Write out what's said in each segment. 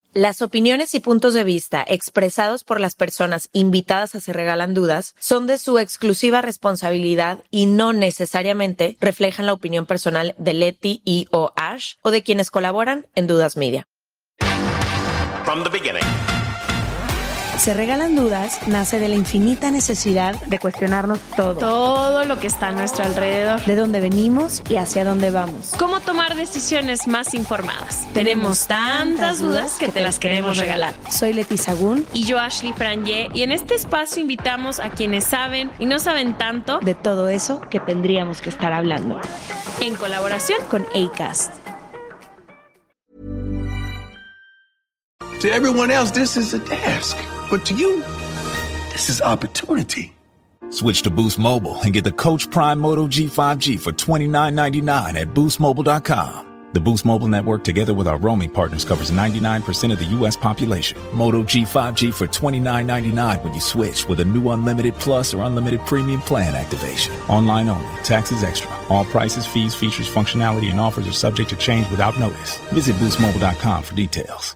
Las opiniones y puntos de vista expresados por las personas invitadas a Se Regalan Dudas son de su exclusiva responsabilidad y no necesariamente reflejan la opinión personal de Leti y o Ash o de quienes colaboran en Dudas Media. From the beginning. Se Regalan Dudas nace de la infinita necesidad de cuestionarnos todo lo que está a nuestro alrededor, de dónde venimos y hacia dónde vamos. Cómo tomar decisiones más informadas. Tenemos tantas dudas que te las queremos regalar. Soy Leti Sagún Y yo, Ashley Franje, y en este espacio invitamos a quienes saben y no saben tanto de todo eso que tendríamos que estar hablando. en colaboración Con Acast. To everyone else, this is a task. But to you, this is opportunity. Switch to Boost Mobile and get the Coach Prime Moto G5G for $29.99 at boostmobile.com. The Boost Mobile network, together with our roaming partners, covers 99% of the U.S. population. Moto G5G for $29.99 when you switch with a new Unlimited Plus or Unlimited Premium plan activation. Online only. Taxes extra. All prices, fees, features, functionality, and offers are subject to change without notice. Visit boostmobile.com for details.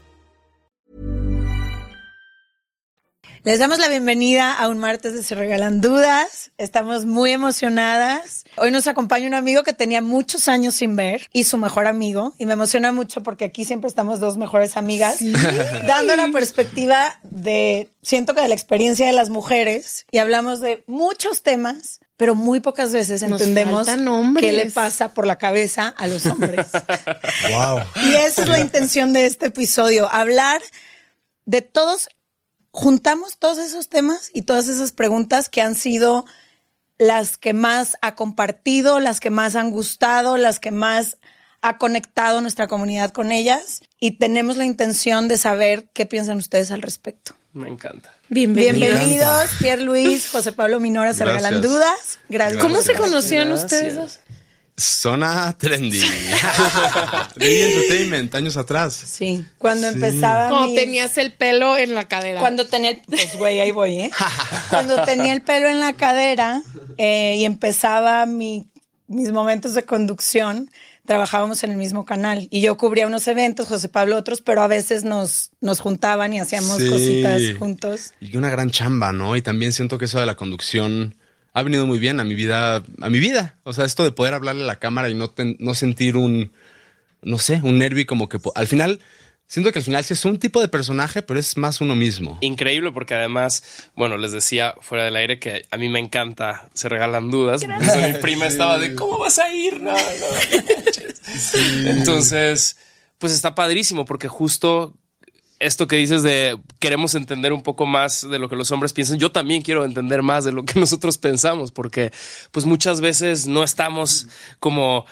Les damos la bienvenida a un martes de Se Regalan Dudas. Estamos muy emocionadas. Hoy nos acompaña un amigo que tenía muchos años sin ver y su mejor amigo. Y me emociona mucho porque aquí siempre estamos dos mejores amigas, dando la perspectiva siento que de la experiencia de las mujeres, y hablamos de muchos temas, pero muy pocas veces entendemos qué le pasa por la cabeza a los hombres. Wow. Y esa es la intención de este episodio, hablar de todos. Juntamos todos esos temas y todas esas preguntas que han sido las que más ha compartido, las que más han gustado, las que más ha conectado nuestra comunidad con ellas, y tenemos la intención de saber qué piensan ustedes al respecto. Me encanta. Bienvenidos, Pierre Luis, José Pablo Minora, Se Regalan Dudas. Gracias. ¿Cómo se conocieron ustedes dos? Zona Trendy. Trendy Entertainment, años atrás. Sí, cuando empezaba Cuando tenías el pelo en la cadera. Cuando tenía, pues güey, ahí voy, ¿eh? Cuando tenía el pelo en la cadera y empezaba mis momentos de conducción, trabajábamos en el mismo canal y yo cubría unos eventos, José Pablo otros, pero a veces nos juntaban y hacíamos cositas juntos. Y una gran chamba, ¿no? Y también siento que eso de la conducción ha venido muy bien a mi vida. O sea, esto de poder hablarle a la cámara y no sentir un nervio, y como que al final, siento que al final sí es un tipo de personaje, pero es más uno mismo. Increíble, porque además, bueno, les decía fuera del aire que a mí me encanta Se Regalan Dudas. Mi prima estaba de, ¿cómo vas a ir? No. Sí. Entonces, pues está padrísimo, porque justo esto que dices de queremos entender un poco más de lo que los hombres piensan. Yo también quiero entender más de lo que nosotros pensamos, porque pues muchas veces no estamos como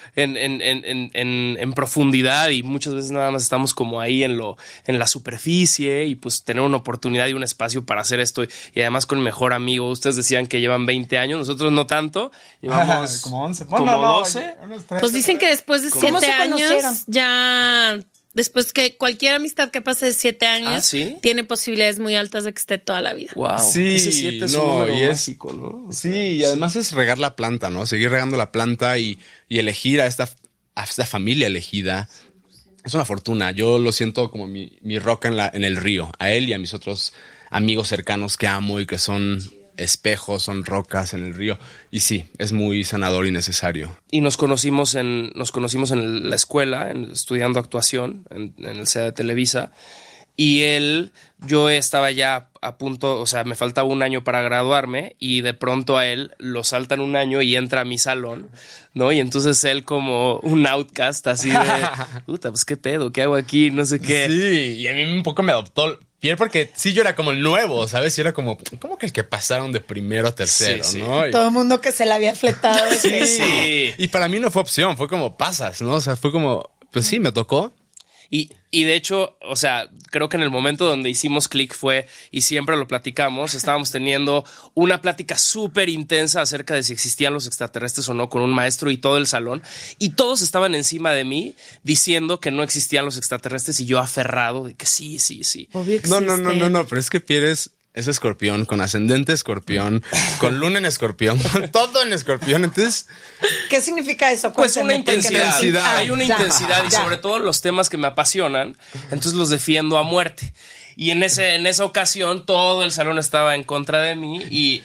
en profundidad, y muchas veces nada más estamos como ahí en la superficie, y pues tener una oportunidad y un espacio para hacer esto, y además con el mejor amigo. Ustedes decían que llevan 20 años, nosotros no tanto, llevamos como 11, como 12. Pues dicen que después de 7 años conocieron? ya... Después que cualquier amistad que pase de 7 años ¿sí? tiene posibilidades muy altas de que esté toda la vida. Wow. Sí, ese 7 es un número mágico, ¿no? Sí, y además es regar la planta, ¿no? Seguir regando la planta y elegir a esta familia elegida. Es una fortuna. Yo lo siento como mi roca en el río. A él y a mis otros amigos cercanos que amo y que son espejos, son rocas en el río. Y sí, es muy sanador y necesario. Y nos conocimos en la escuela, estudiando actuación en el CEA de Televisa. Y yo estaba ya a punto, o sea, me faltaba un año para graduarme, y de pronto a él lo saltan un año y entra a mi salón, ¿no? Y entonces él, como un outcast, así de, puta, pues qué pedo, ¿qué hago aquí? No sé qué. Sí, y a mí un poco me adoptó Pierre, porque sí, yo era como el nuevo, ¿sabes? Y era como que el que pasaron de primero a tercero, Sí, sí. ¿no? Todo el mundo que se le había fletado. Sí. Y para mí no fue opción, fue como pasas, ¿no? O sea, fue como, pues sí, me tocó. Y de hecho, o sea, creo que en el momento donde hicimos clic fue, y siempre lo platicamos, estábamos teniendo una plática súper intensa acerca de si existían los extraterrestres o no, con un maestro y todo el salón, y todos estaban encima de mí diciendo que no existían los extraterrestres, y yo aferrado de que sí. No, pero es que Pierre es es escorpión, con ascendente escorpión, con luna en escorpión, con todo en escorpión. Entonces, ¿qué significa eso? Pues una Cuéntame, porque intensidad. Hay una ya, intensidad y ya. sobre todo los temas que me apasionan, entonces los defiendo a muerte. Y en esa ocasión todo el salón estaba en contra de mí y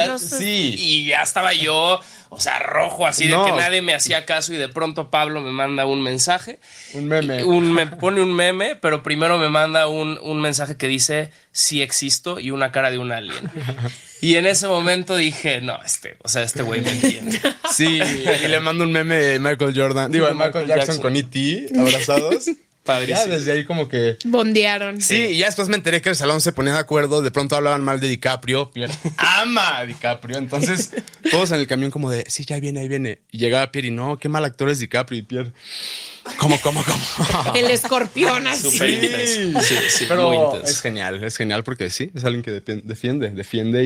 ya estaba yo, o sea, rojo, así de que nadie me hacía caso, y de pronto Pablo me manda un mensaje. Un meme. Me pone un meme, pero primero me manda un mensaje que dice sí existo y una cara de un alien. Y en ese momento dije, no, este güey me entiende. Sí, y le mando un meme de Michael Jordan, digo, de Michael Jackson con E.T. abrazados. Padrísimo. Ya desde ahí como que... Bondearon. Sí, y ya después me enteré que el salón se ponía de acuerdo. De pronto hablaban mal de DiCaprio. Pierre ama a DiCaprio. Entonces, todos en el camión como de, sí, ya ahí viene. Y llegaba Pierre y no, qué mal actor es DiCaprio. Y Pierre, ¿cómo? El escorpión así. Súper intenso. Sí, pero muy intenso. es genial porque sí, es alguien que defiende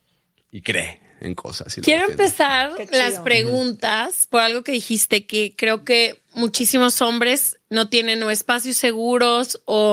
y cree en cosas. Y lo Quiero defiende. empezar Qué chido. las preguntas por algo que dijiste, que creo que muchísimos hombres no tienen o espacios seguros o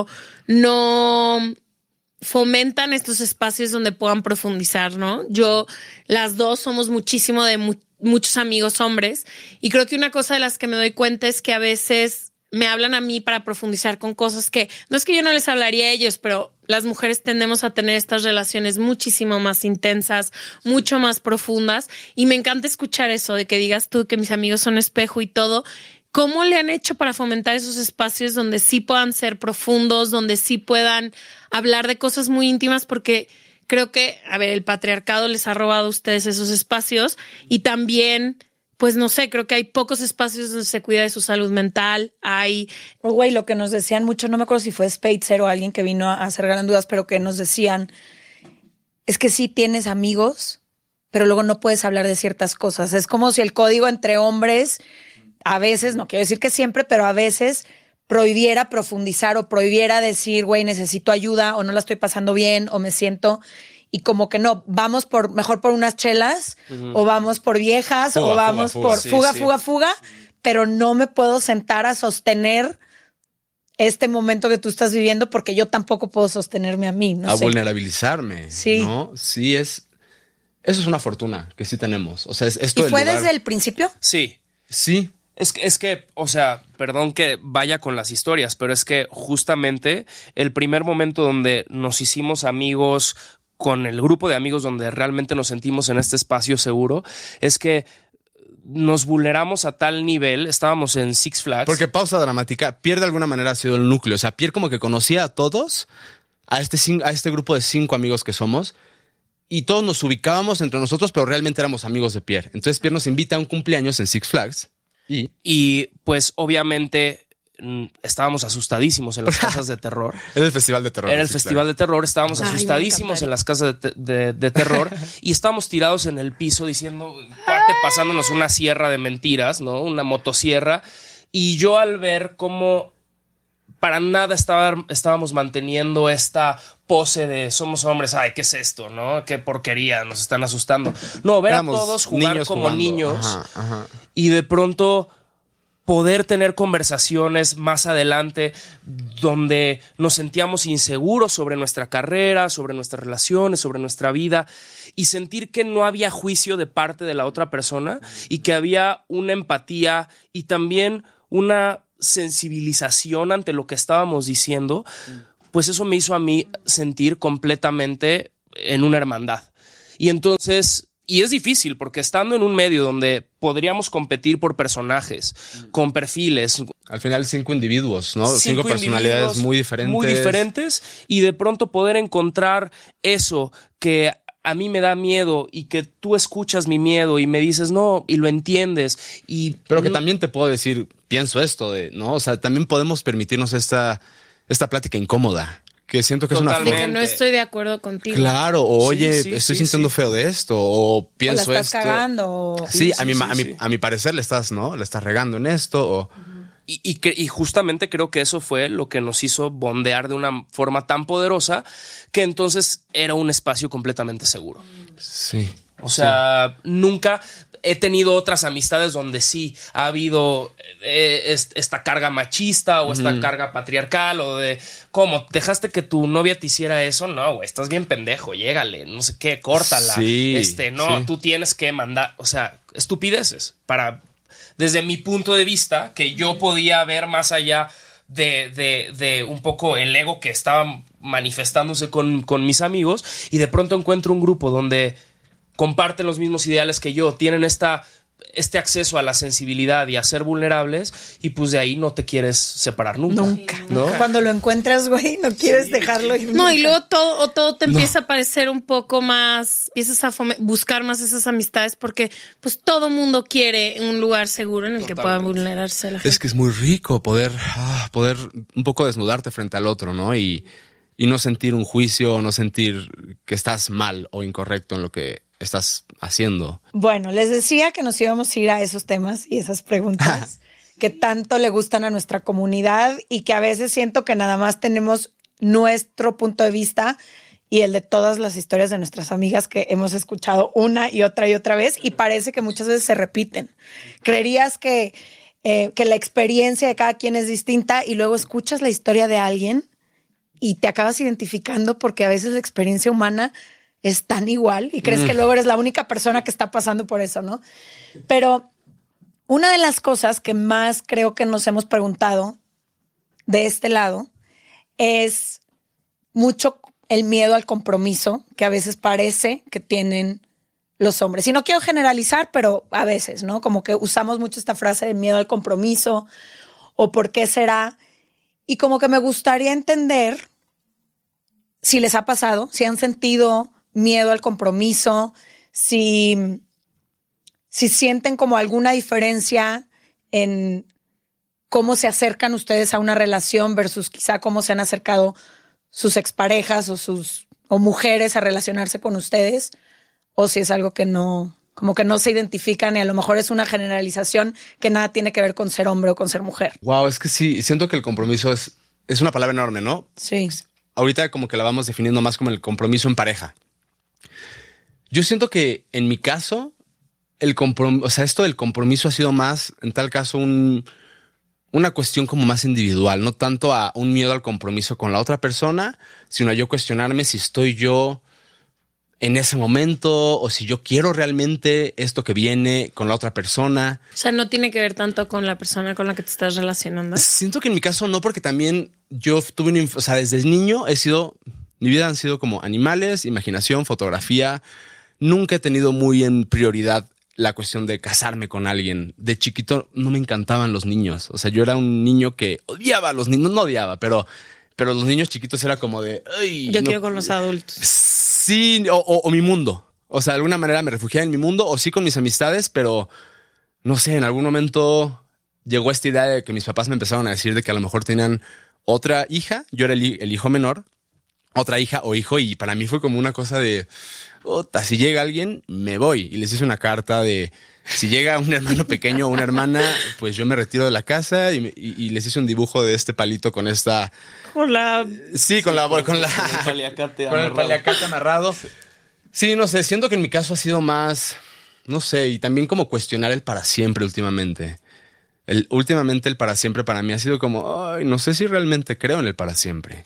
no fomentan estos espacios donde puedan profundizar, ¿no? Las dos somos muchísimo de muchos amigos hombres, y creo que una cosa de las que me doy cuenta es que a veces me hablan a mí para profundizar con cosas que no es que yo no les hablaría a ellos, pero las mujeres tendemos a tener estas relaciones muchísimo más intensas, mucho más profundas, y me encanta escuchar eso de que digas tú que mis amigos son espejo y todo. ¿Cómo le han hecho para fomentar esos espacios donde sí puedan ser profundos, donde sí puedan hablar de cosas muy íntimas? Porque creo que, a ver, el patriarcado les ha robado a ustedes esos espacios, y también, pues no sé, creo que hay pocos espacios donde se cuida de su salud mental. Oh, güey, lo que nos decían mucho, no me acuerdo si fue Spatzer o alguien que vino a hacer Gran Dudas, pero que nos decían, es que sí tienes amigos, pero luego no puedes hablar de ciertas cosas. Es como si el código entre hombres, a veces, no quiero decir que siempre, pero a veces prohibiera profundizar o prohibiera decir, güey, necesito ayuda o no la estoy pasando bien o me siento... Y como que no, vamos mejor por unas chelas o vamos por viejas o vamos por fuga, pero no me puedo sentar a sostener este momento que tú estás viviendo porque yo tampoco puedo sostenerme a mí. No sé. Vulnerabilizarme. Sí. ¿No? Sí, eso es una fortuna que sí tenemos. O sea, esto ¿Y fue desde el principio? Sí. Sí. Es que, o sea, perdón que vaya con las historias, pero es que justamente el primer momento donde nos hicimos amigos con el grupo de amigos, donde realmente nos sentimos en este espacio seguro, es que nos vulneramos a tal nivel. Estábamos en Six Flags. Porque, pausa dramática, Pierre de alguna manera ha sido el núcleo. O sea, Pierre como que conocía a todos, a este grupo de 5 amigos que somos, y todos nos ubicábamos entre nosotros, pero realmente éramos amigos de Pierre. Entonces Pierre nos invita a un cumpleaños en Six Flags. Y pues obviamente estábamos asustadísimos en las casas de terror. Era el festival de terror. Era el festival de terror. Estábamos asustadísimos en las casas de terror y estábamos tirados en el piso diciendo, pasándonos una sierra de mentiras, ¿no? Una motosierra. Y yo al ver cómo para nada estábamos manteniendo esta pose de somos hombres, ay, ¿qué es esto? ¿No? Qué porquería, nos están asustando. No, ver Éramos a todos jugar niños como jugando. niños Ajá. y de pronto poder tener conversaciones más adelante donde nos sentíamos inseguros sobre nuestra carrera, sobre nuestras relaciones, sobre nuestra vida, y sentir que no había juicio de parte de la otra persona y que había una empatía y también una sensibilización ante lo que estábamos diciendo, pues eso me hizo a mí sentir completamente en una hermandad. Y entonces... Y es difícil porque estando en un medio donde podríamos competir por personajes, con perfiles. Al final 5 individuos, ¿no? 5 personalidades muy diferentes. Muy diferentes. Y de pronto poder encontrar eso que a mí me da miedo y que tú escuchas mi miedo y me dices no y lo entiendes. Pero que también te puedo decir, pienso esto, ¿no? O sea, también podemos permitirnos esta plática incómoda. Que siento que Totalmente. es una De que no estoy de acuerdo contigo. Claro, o oye, estoy sintiendo feo de esto, o pienso o la estás esto. cagando. Sí, a mi parecer le estás regando en esto. O... Y justamente creo que eso fue lo que nos hizo bondear de una forma tan poderosa que entonces era un espacio completamente seguro. Sí. O sea, nunca, he tenido otras amistades donde sí ha habido esta carga machista o esta carga patriarcal o de cómo dejaste que tu novia te hiciera eso. No, güey, estás bien pendejo, llégale, no sé qué, córtala. Sí, No, tú tienes que mandar, o sea, estupideces desde mi punto de vista, que yo podía ver más allá de un poco el ego que estaba manifestándose con mis amigos, y de pronto encuentro un grupo donde comparten los mismos ideales que yo, tienen este acceso a la sensibilidad y a ser vulnerables, y pues de ahí no te quieres separar nunca. ¿No? Cuando lo encuentras, güey, no quieres dejarlo ir. No, y luego todo te empieza a parecer un poco más, empiezas a buscar más esas amistades, porque pues todo mundo quiere un lugar seguro en el que pueda vulnerarse a la gente. Es que es muy rico poder un poco desnudarte frente al otro, ¿no? Y no sentir un juicio, no sentir que estás mal o incorrecto en lo que estás haciendo. Bueno, les decía que nos íbamos a ir a esos temas y esas preguntas que tanto le gustan a nuestra comunidad, y que a veces siento que nada más tenemos nuestro punto de vista y el de todas las historias de nuestras amigas que hemos escuchado una y otra vez, y parece que muchas veces se repiten. Creerías que la experiencia de cada quien es distinta, y luego escuchas la historia de alguien y te acabas identificando, porque a veces la experiencia humana es tan igual y crees que luego eres la única persona que está pasando por eso, ¿no? Pero una de las cosas que más creo que nos hemos preguntado de este lado es mucho el miedo al compromiso que a veces parece que tienen los hombres. Y no quiero generalizar, pero a veces, ¿no? Como que usamos mucho esta frase de miedo al compromiso o por qué será. Y como que me gustaría entender si les ha pasado, si han sentido miedo al compromiso, si sienten como alguna diferencia en cómo se acercan ustedes a una relación versus quizá cómo se han acercado sus exparejas o mujeres a relacionarse con ustedes, o si es algo que no, como que no se identifican, y a lo mejor es una generalización que nada tiene que ver con ser hombre o con ser mujer. Wow, es que sí, siento que el compromiso es una palabra enorme, ¿no? Sí. Ahorita como que la vamos definiendo más como el compromiso en pareja. Yo siento que en mi caso, esto del compromiso ha sido más, en tal caso, una cuestión como más individual, no tanto a un miedo al compromiso con la otra persona, sino a yo cuestionarme si estoy yo en ese momento o si yo quiero realmente esto que viene con la otra persona. O sea, no tiene que ver tanto con la persona con la que te estás relacionando. Siento que en mi caso no, porque también yo tuve desde niño mi vida han sido como animales, imaginación, fotografía. Nunca he tenido muy en prioridad la cuestión de casarme con alguien. De chiquito no me encantaban los niños. O sea, yo era un niño que odiaba a los niños. No odiaba, pero los niños chiquitos era como de... Ay, yo quiero con los adultos. Sí, o mi mundo. O sea, de alguna manera me refugiaba en mi mundo, o sí con mis amistades, pero no sé, en algún momento llegó esta idea de que mis papás me empezaron a decir de que a lo mejor tenían otra hija. Yo era el hijo menor, otra hija o hijo, y para mí fue como una cosa de... si llega alguien, me voy. Y les hice una carta de si llega un hermano pequeño o una hermana, pues yo me retiro de la casa, y les hice un dibujo de este palito con esta... Sí, con el paliacate amarrado. Sí, no sé, siento que en mi caso ha sido más, no sé, y también como cuestionar el para siempre últimamente. Últimamente el para siempre para mí ha sido como, ay, no sé si realmente creo en el para siempre.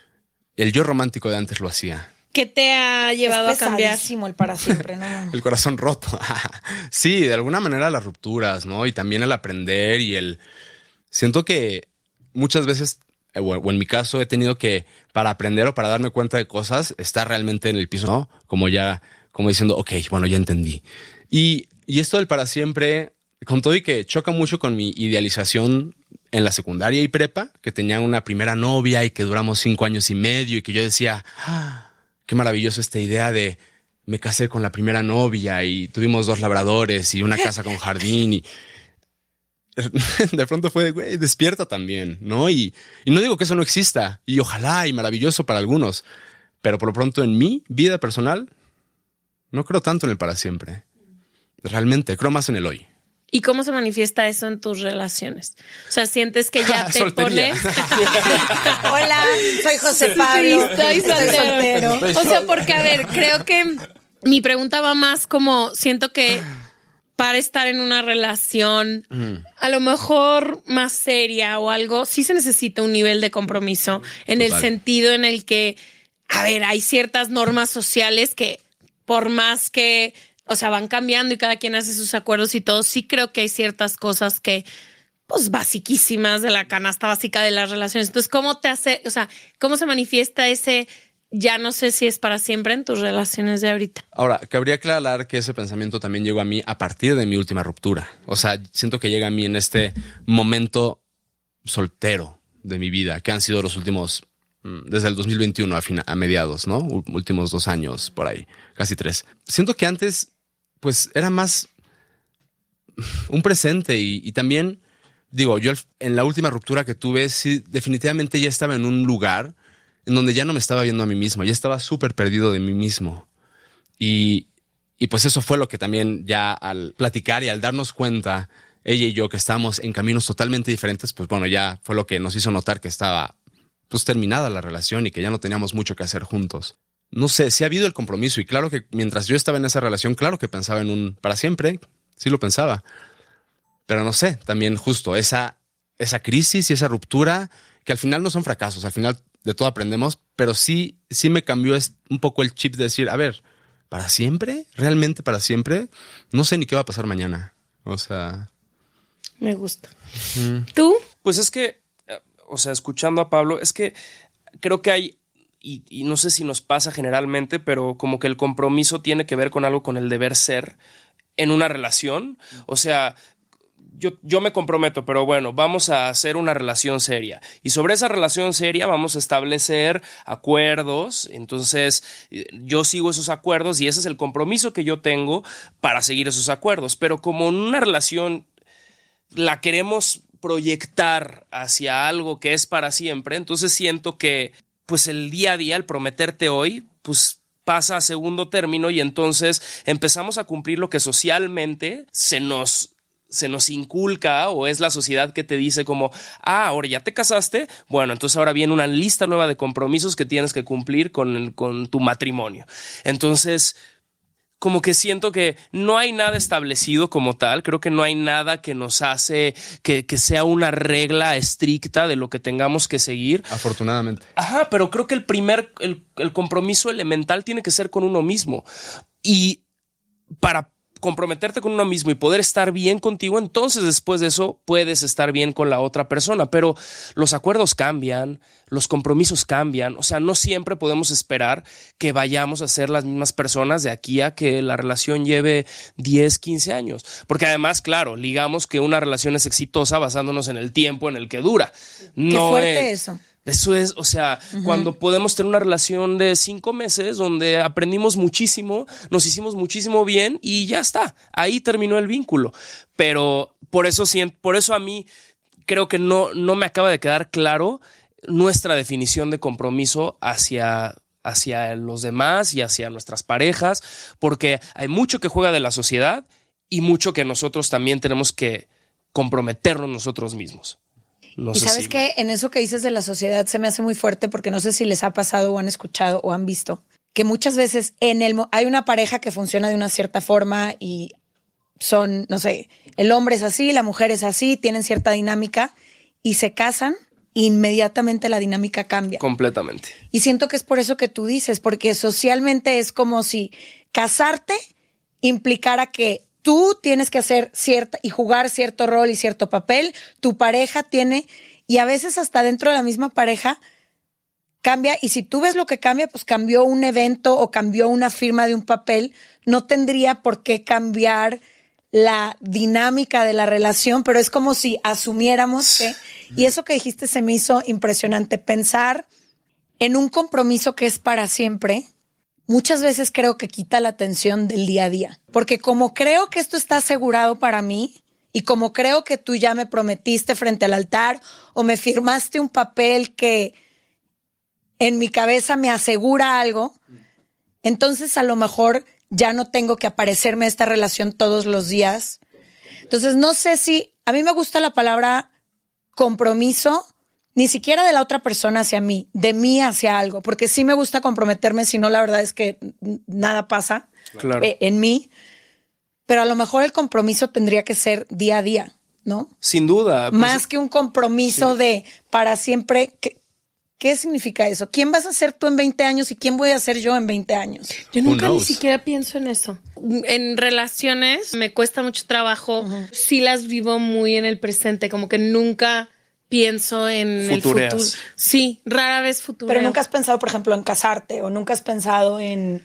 El yo romántico de antes lo hacía. ¿Qué te ha llevado a cambiar? El para siempre, ¿no? El corazón roto. Sí, de alguna manera las rupturas, ¿no? Y también el aprender siento que muchas veces, o en mi caso, he tenido que, para aprender o para darme cuenta de cosas, estar realmente en el piso, ¿no? Como diciendo, ok, bueno, ya entendí. Y esto del para siempre, con todo y que choca mucho con mi idealización en la secundaria y prepa, que tenía una primera novia y que duramos 5 años y medio, y que yo decía... qué maravilloso esta idea de me casé con la primera novia y tuvimos 2 labradores y una casa con jardín, y de pronto fue, güey, despierta también, ¿no? Y no digo que eso no exista, y ojalá, y maravilloso para algunos, pero por lo pronto en mi vida personal no creo tanto en el para siempre. Realmente creo más en el hoy. ¿Y cómo se manifiesta eso en tus relaciones? O sea, ¿sientes que ya te pones? Hola, soy José Pablo. Estoy soltero. O sea, porque, a ver, creo que mi pregunta va más como, siento que para estar en una relación a lo mejor más seria o algo, sí se necesita un nivel de compromiso en el sentido en el que, a ver, hay ciertas normas sociales que por más que, o sea, van cambiando y cada quien hace sus acuerdos y todo, sí creo que hay ciertas cosas que, pues, basiquísimas de la canasta básica de las relaciones. Entonces, ¿cómo te hace, o sea, cómo se manifiesta ese... Ya no sé si es para siempre en tus relaciones de ahorita? Ahora, cabría aclarar que ese pensamiento también llegó a mí a partir de mi última ruptura. O sea, siento que llega a mí en este momento soltero de mi vida, que han sido los últimos, desde el 2021 a mediados, ¿no? Últimos 2 años, por ahí, casi 3. Siento que antes, pues, era más un presente y también, digo, yo en la última ruptura que tuve, sí, definitivamente ya estaba en un lugar en donde ya no me estaba viendo a mí mismo, ya estaba súper perdido de mí mismo. Y pues eso fue lo que también ya al platicar y al darnos cuenta, ella y yo, que estábamos en caminos totalmente diferentes, pues bueno, ya fue lo que nos hizo notar que estaba pues terminada la relación y que ya no teníamos mucho que hacer juntos. No sé, sí ha habido el compromiso y claro que mientras yo estaba en esa relación, claro que pensaba en un para siempre, sí lo pensaba. Pero no sé, también justo esa crisis y esa ruptura, que al final no son fracasos, al final de todo aprendemos, pero sí me cambió un poco el chip de decir, a ver, ¿para siempre? ¿Realmente para siempre? No sé ni qué va a pasar mañana. O sea... Me gusta. ¿Tú? Pues es que, o sea, escuchando a Pablo, es que creo que hay, y no sé si nos pasa generalmente, pero como que el compromiso tiene que ver con algo con el deber ser en una relación. O sea... Yo me comprometo, pero bueno, vamos a hacer una relación seria. Y sobre esa relación seria vamos a establecer acuerdos. Entonces, yo sigo esos acuerdos y ese es el compromiso que yo tengo para seguir esos acuerdos. Pero como en una relación la queremos proyectar hacia algo que es para siempre, entonces siento que pues el día a día, el prometerte hoy, pues pasa a segundo término y entonces empezamos a cumplir lo que socialmente se nos inculca o es la sociedad que te dice como, ahora ya te casaste, bueno, entonces ahora viene una lista nueva de compromisos que tienes que cumplir con tu matrimonio. Entonces, como que siento que no hay nada establecido como tal, creo que no hay nada que nos hace que sea una regla estricta de lo que tengamos que seguir. Afortunadamente. Ajá, pero creo que el compromiso elemental tiene que ser con uno mismo. Y para comprometerte con uno mismo y poder estar bien contigo, entonces después de eso puedes estar bien con la otra persona, pero los acuerdos cambian, los compromisos cambian, o sea, no siempre podemos esperar que vayamos a ser las mismas personas de aquí a que la relación lleve 10, 15 años, porque además, claro, ligamos que una relación es exitosa basándonos en el tiempo en el que dura. Qué fuerte eso. Eso es, o sea, cuando podemos tener una relación de 5 meses donde aprendimos muchísimo, nos hicimos muchísimo bien y ya está, ahí terminó el vínculo. Pero por eso a mí creo que no me acaba de quedar claro nuestra definición de compromiso hacia los demás y hacia nuestras parejas, porque hay mucho que juega de la sociedad y mucho que nosotros también tenemos que comprometernos nosotros mismos. No y sé sabes si... que en eso que dices de la sociedad se me hace muy fuerte porque no sé si les ha pasado o han escuchado o han visto que muchas veces hay una pareja que funciona de una cierta forma y son, no sé, el hombre es así, la mujer es así, tienen cierta dinámica y se casan, inmediatamente la dinámica cambia. Completamente. Y siento que es por eso que tú dices, porque socialmente es como si casarte implicara que tú tienes que hacer cierta y jugar cierto rol y cierto papel. Tu pareja tiene, y a veces hasta dentro de la misma pareja cambia. Y si tú ves lo que cambia, pues cambió un evento o cambió una firma de un papel. No tendría por qué cambiar la dinámica de la relación, pero es como si asumiéramos que, y eso que dijiste se me hizo impresionante, pensar en un compromiso que es para siempre. Muchas veces creo que quita la atención del día a día, porque como creo que esto está asegurado para mí y como creo que tú ya me prometiste frente al altar o me firmaste un papel que en mi cabeza me asegura algo, entonces a lo mejor ya no tengo que aparecerme a esta relación todos los días. Entonces no sé si, a mí me gusta la palabra compromiso, ni siquiera de la otra persona hacia mí, de mí hacia algo, porque sí me gusta comprometerme, si no la verdad es que nada pasa en mí. pero a lo mejor el compromiso tendría que ser día a día, ¿no? Sin duda. Pues, Más que un compromiso de para siempre. ¿Qué significa eso? ¿Quién vas a ser tú en 20 años y quién voy a ser yo en 20 años? Yo nunca ni siquiera pienso en eso. En relaciones me cuesta mucho trabajo. Sí las vivo muy en el presente, como que nunca pienso en Futureas. el futuro. Sí, rara vez futuro. Pero nunca has pensado, por ejemplo, en casarte o nunca has pensado en...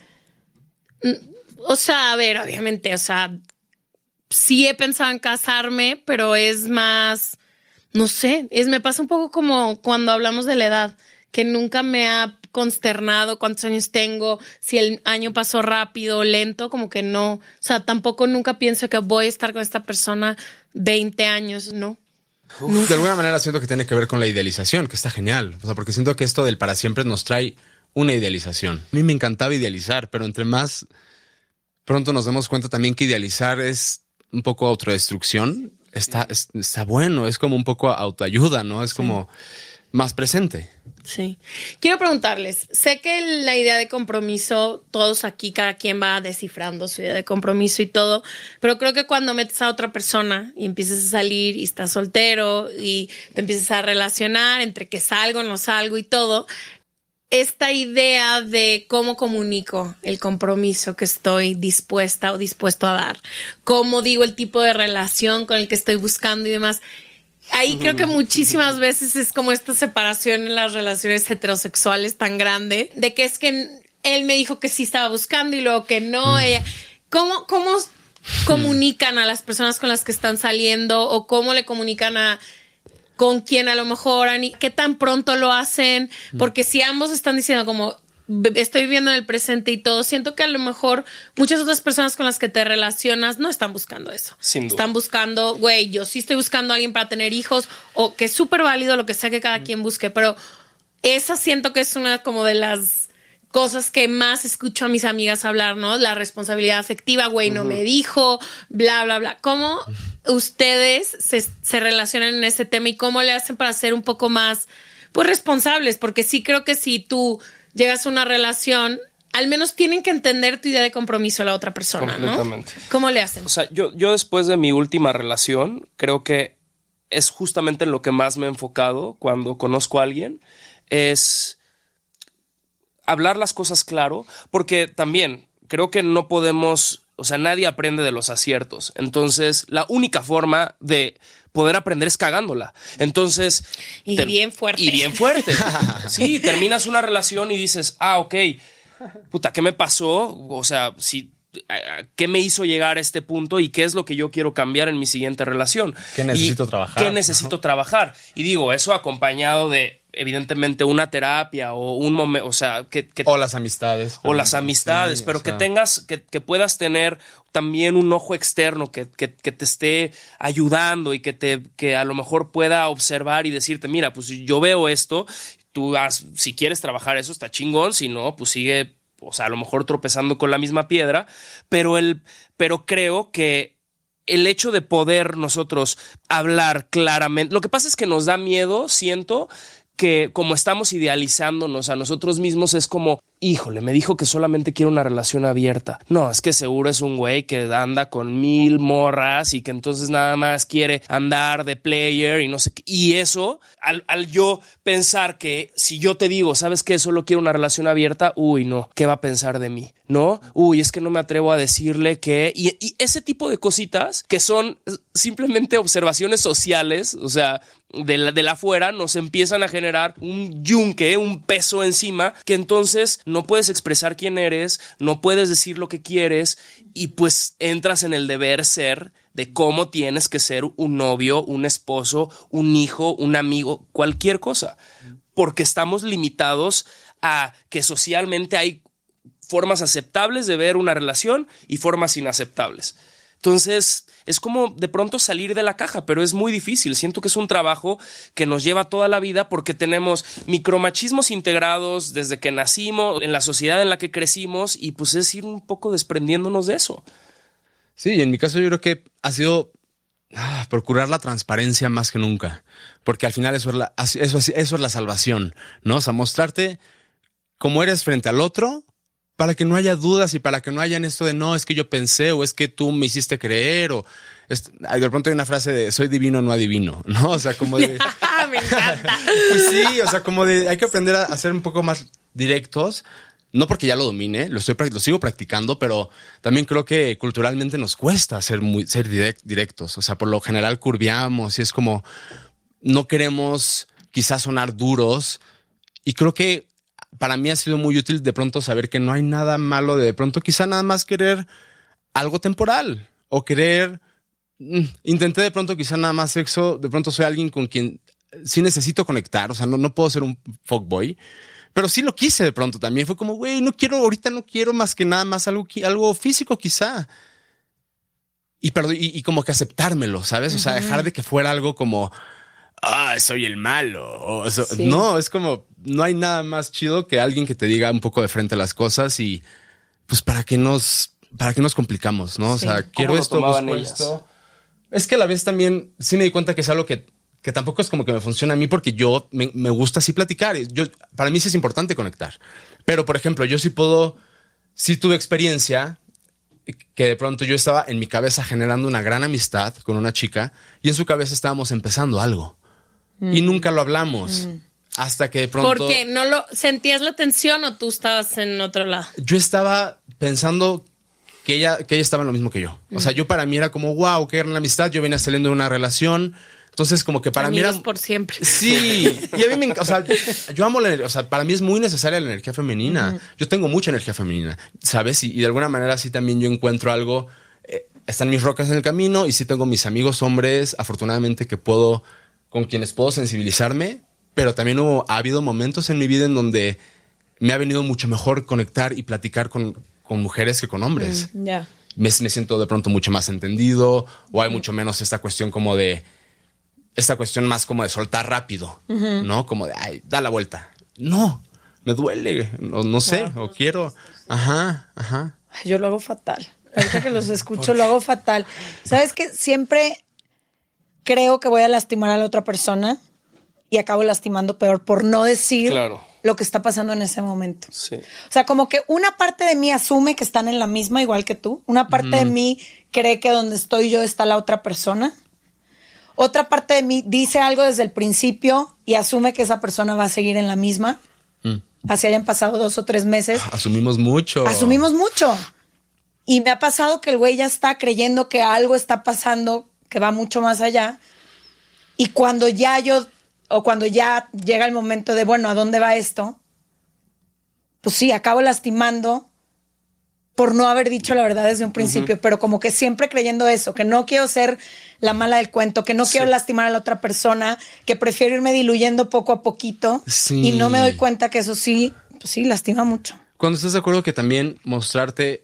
O sea, a ver, obviamente, o sea, sí he pensado en casarme, pero es más, no sé, me pasa un poco como cuando hablamos de la edad, que nunca me ha consternado cuántos años tengo, si el año pasó rápido o lento, como que no. O sea, tampoco nunca pienso que voy a estar con esta persona 20 años, ¿no? De alguna manera siento que tiene que ver con la idealización, que está genial. O sea, porque siento que esto del para siempre nos trae una idealización. A mí me encantaba idealizar, pero entre más pronto nos damos cuenta también que idealizar es un poco autodestrucción. Está bueno, es como un poco autoayuda, ¿no? Es como más presente. Sí. Quiero preguntarles, sé que la idea de compromiso, todos aquí, cada quien va descifrando su idea de compromiso y todo, pero creo que cuando metes a otra persona y empiezas a salir y estás soltero y te empiezas a relacionar entre que salgo, no salgo y todo, esta idea de cómo comunico el compromiso que estoy dispuesta o dispuesto a dar, cómo digo el tipo de relación con el que estoy buscando y demás. Ahí creo que muchísimas veces es como esta separación en las relaciones heterosexuales tan grande, de que es que él me dijo que sí estaba buscando y luego que no. Ella. ¿Cómo comunican a las personas con las que están saliendo o cómo le comunican con quién a lo mejor, qué tan pronto lo hacen? Porque si ambos están diciendo como estoy viviendo en el presente y todo, siento que a lo mejor muchas otras personas con las que te relacionas no están buscando eso. Sin duda. Están buscando, güey, yo sí estoy buscando a alguien para tener hijos, o que es súper válido lo que sea que cada quien busque, pero esa siento que es una como de las cosas que más escucho a mis amigas hablar, ¿no? La responsabilidad afectiva, güey, no me dijo, bla, bla, bla. ¿Cómo ustedes se relacionan en ese tema y cómo le hacen para ser un poco más, pues, responsables? Porque sí creo que si tú llegas a una relación, al menos tienen que entender tu idea de compromiso a la otra persona, ¿no? ¿Cómo le hacen? O sea, yo después de mi última relación, creo que es justamente en lo que más me he enfocado cuando conozco a alguien, es hablar las cosas claro, porque también creo que no podemos, o sea, nadie aprende de los aciertos. Entonces, la única forma de poder aprender es cagándola. Entonces... bien fuerte. Y bien fuerte. Sí, terminas una relación y dices, ok, puta, ¿qué me pasó? O sea, ¿qué me hizo llegar a este punto y qué es lo que yo quiero cambiar en mi siguiente relación? ¿Qué necesito trabajar? ¿Qué necesito trabajar? Y digo, eso acompañado de, evidentemente, una terapia o un momento, o sea, o las amistades. O las amistades, sí, pero o sea, que tengas, que puedas tener también un ojo externo que te esté ayudando y que a lo mejor pueda observar y decirte, mira, pues yo veo esto, si quieres trabajar eso está chingón, si no, pues sigue, o sea, a lo mejor tropezando con la misma piedra, pero creo que el hecho de poder nosotros hablar claramente, lo que pasa es que nos da miedo, siento, que como estamos idealizándonos a nosotros mismos, es como, híjole, me dijo que solamente quiere una relación abierta. No, es que seguro es un güey que anda con 1000 morras y que entonces nada más quiere andar de player y no sé qué. Y eso, al yo pensar que si yo te digo, ¿sabes qué? Solo quiero una relación abierta, uy, no, ¿qué va a pensar de mí? ¿No? Uy, es que no me atrevo a decirle que... Y ese tipo de cositas que son simplemente observaciones sociales, o sea, de la afuera, nos empiezan a generar un yunque, un peso encima, que entonces no puedes expresar quién eres, no puedes decir lo que quieres y pues entras en el deber ser de cómo tienes que ser un novio, un esposo, un hijo, un amigo, cualquier cosa, porque estamos limitados a que socialmente hay formas aceptables de ver una relación y formas inaceptables. Entonces, es como de pronto salir de la caja, pero es muy difícil. Siento que es un trabajo que nos lleva toda la vida porque tenemos micromachismos integrados desde que nacimos, en la sociedad en la que crecimos, y pues es ir un poco desprendiéndonos de eso. Sí, en mi caso yo creo que ha sido procurar la transparencia más que nunca, porque al final eso es la salvación, ¿no? O sea, mostrarte cómo eres frente al otro para que no haya dudas y para que no haya esto de no, es que yo pensé o es que tú me hiciste creer o de pronto hay una frase de soy divino, no adivino, ¿no? O sea, como de... Me encanta. Pues sí, o sea, como de hay que aprender a ser un poco más directos. No porque ya lo domine, lo sigo practicando, pero también creo que culturalmente nos cuesta ser directos. O sea, por lo general curviamos y es como no queremos quizás sonar duros. Y creo que para mí ha sido muy útil de pronto saber que no hay nada malo de pronto quizá nada más querer algo temporal o querer... Intenté de pronto quizá nada más sexo, de pronto soy alguien con quien sí necesito conectar, o sea, no puedo ser un fuckboy. Pero sí lo quise de pronto también. Fue como, güey, ahorita no quiero más que nada más algo físico quizá. Y como que aceptármelo, ¿sabes? O sea, dejar de que fuera algo como, soy el malo. Sí. No, es como, no hay nada más chido que alguien que te diga un poco de frente las cosas y pues para qué nos complicamos, ¿no? Sí. O sea, quiero esto, busco esto. Es que a la vez también sí me di cuenta que es algo que tampoco es como que me funciona a mí porque yo me gusta así platicar. Para mí sí es importante conectar. Pero, por ejemplo, yo sí tuve experiencia que de pronto yo estaba en mi cabeza generando una gran amistad con una chica y en su cabeza estábamos empezando algo. Y nunca lo hablamos. Hasta que de pronto... ¿Por qué? ¿No lo sentías la tensión o tú estabas en otro lado? Yo estaba pensando que ella estaba en lo mismo que yo. O sea, yo para mí era como, wow, qué gran amistad. Yo venía saliendo de una relación... Entonces, como que para Amigos mí era... por siempre. Sí. Y a mí me encanta. O sea, yo amo o sea, para mí es muy necesaria la energía femenina. Yo tengo mucha energía femenina, ¿sabes? Y de alguna manera sí también yo encuentro algo... están mis rocas en el camino y sí tengo mis amigos hombres, afortunadamente, con quienes puedo sensibilizarme. Pero también ha habido momentos en mi vida en donde me ha venido mucho mejor conectar y platicar con mujeres que con hombres. Ya. Me siento de pronto mucho más entendido o hay mucho menos esta cuestión más como de soltar rápido, ¿no? Como de, ay, da la vuelta. No, me duele, no sé, o quiero. Ajá. Yo lo hago fatal. Ahorita que los escucho, lo hago fatal. ¿Sabes qué? Siempre creo que voy a lastimar a la otra persona y acabo lastimando peor por no decir lo que está pasando en ese momento. Sí. O sea, como que una parte de mí asume que están en la misma, igual que tú. Una parte de mí cree que donde estoy yo está la otra persona. Otra parte de mí dice algo desde el principio y asume que esa persona va a seguir en la misma. Así hayan pasado 2 o 3 meses. Asumimos mucho. Y me ha pasado que el güey ya está creyendo que algo está pasando que va mucho más allá. Y cuando ya llega el momento de, bueno, ¿a dónde va esto? Pues sí, acabo lastimando por no haber dicho la verdad desde un principio, pero como que siempre creyendo eso, que no quiero ser la mala del cuento, que no quiero lastimar a la otra persona, que prefiero irme diluyendo poco a poquito y no me doy cuenta que eso sí, pues sí, lastima mucho. Cuando estás de acuerdo que también mostrarte,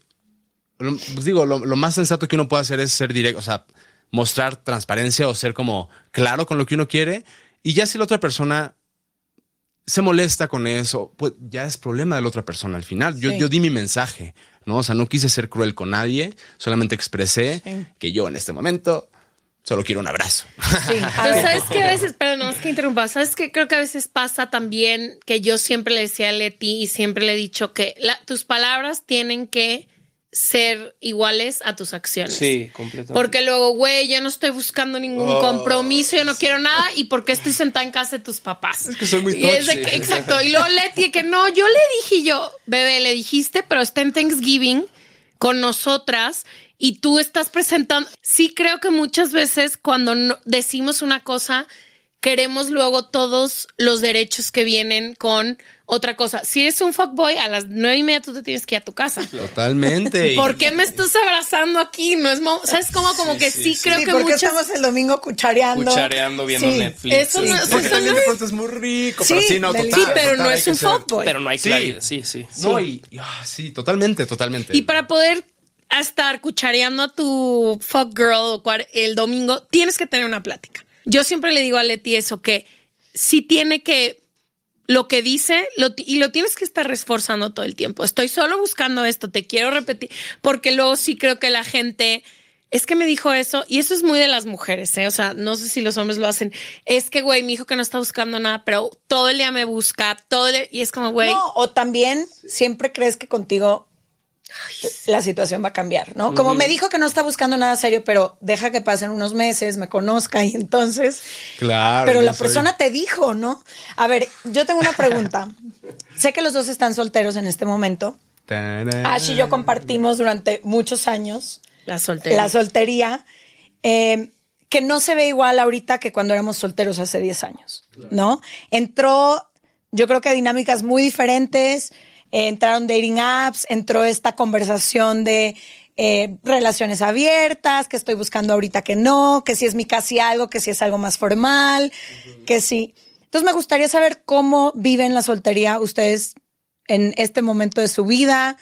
lo más sensato que uno puede hacer es ser directo, o sea, mostrar transparencia o ser como claro con lo que uno quiere y ya si la otra persona se molesta con eso, pues ya es problema de la otra persona al final. Yo di mi mensaje, ¿no? O sea, no quise ser cruel con nadie, solamente expresé que yo en este momento solo quiero un abrazo. Sí. Pero sabes que a veces, perdón, no es que interrumpa, sabes que creo que a veces pasa también que yo siempre le decía a Leti y siempre le he dicho que tus palabras tienen que ser iguales a tus acciones. Sí, completamente. Porque luego, güey, yo no estoy buscando ningún compromiso, yo no quiero nada y porque estoy sentada en casa de tus papás. Es que soy muy tóxica. Exacto. Y luego Leti, que no, yo le dije bebé, le dijiste, pero está en Thanksgiving con nosotras y tú estás presentando. Sí, creo que muchas veces cuando decimos una cosa, queremos luego todos los derechos que vienen con otra cosa. Si eres un fuckboy, a las 9:30 tú te tienes que ir a tu casa. Totalmente. ¿Por qué me estás abrazando aquí? No es ¿sabes cómo? Como que sí creo que porque estamos el domingo cuchareando viendo Netflix. Eso no porque también de pronto es muy rico, pero sí, no, total. Sí, pero no es un fuckboy. Pero no hay claridad. Sí. No, sí, totalmente. Y para poder estar cuchareando a tu fuck girl el domingo, tienes que tener una plática. Yo siempre le digo a Leti eso, que sí tiene que lo que dice y lo tienes que estar reforzando todo el tiempo. Estoy solo buscando esto, te quiero repetir, porque luego sí creo que la gente es que me dijo eso, y eso es muy de las mujeres, ¿eh? O sea, no sé si los hombres lo hacen. Es que, güey, mi hijo que no está buscando nada, pero todo el día me busca, y es como, güey. No, o también siempre crees que contigo la situación va a cambiar, ¿no? Como me dijo que no está buscando nada serio, pero deja que pasen unos meses, me conozca y entonces... Claro. Pero la persona te dijo, ¿no? A ver, yo tengo una pregunta. Sé que los dos están solteros en este momento. Ash y yo compartimos durante muchos años La soltería. la soltería, que no se ve igual ahorita que cuando éramos solteros hace 10 años, ¿no? Entró, yo creo que dinámicas muy diferentes, entraron dating apps, entró esta conversación de relaciones abiertas, que estoy buscando ahorita que no, que si es mi casi algo, que si es algo más formal, que sí. Entonces me gustaría saber cómo viven la soltería ustedes en este momento de su vida.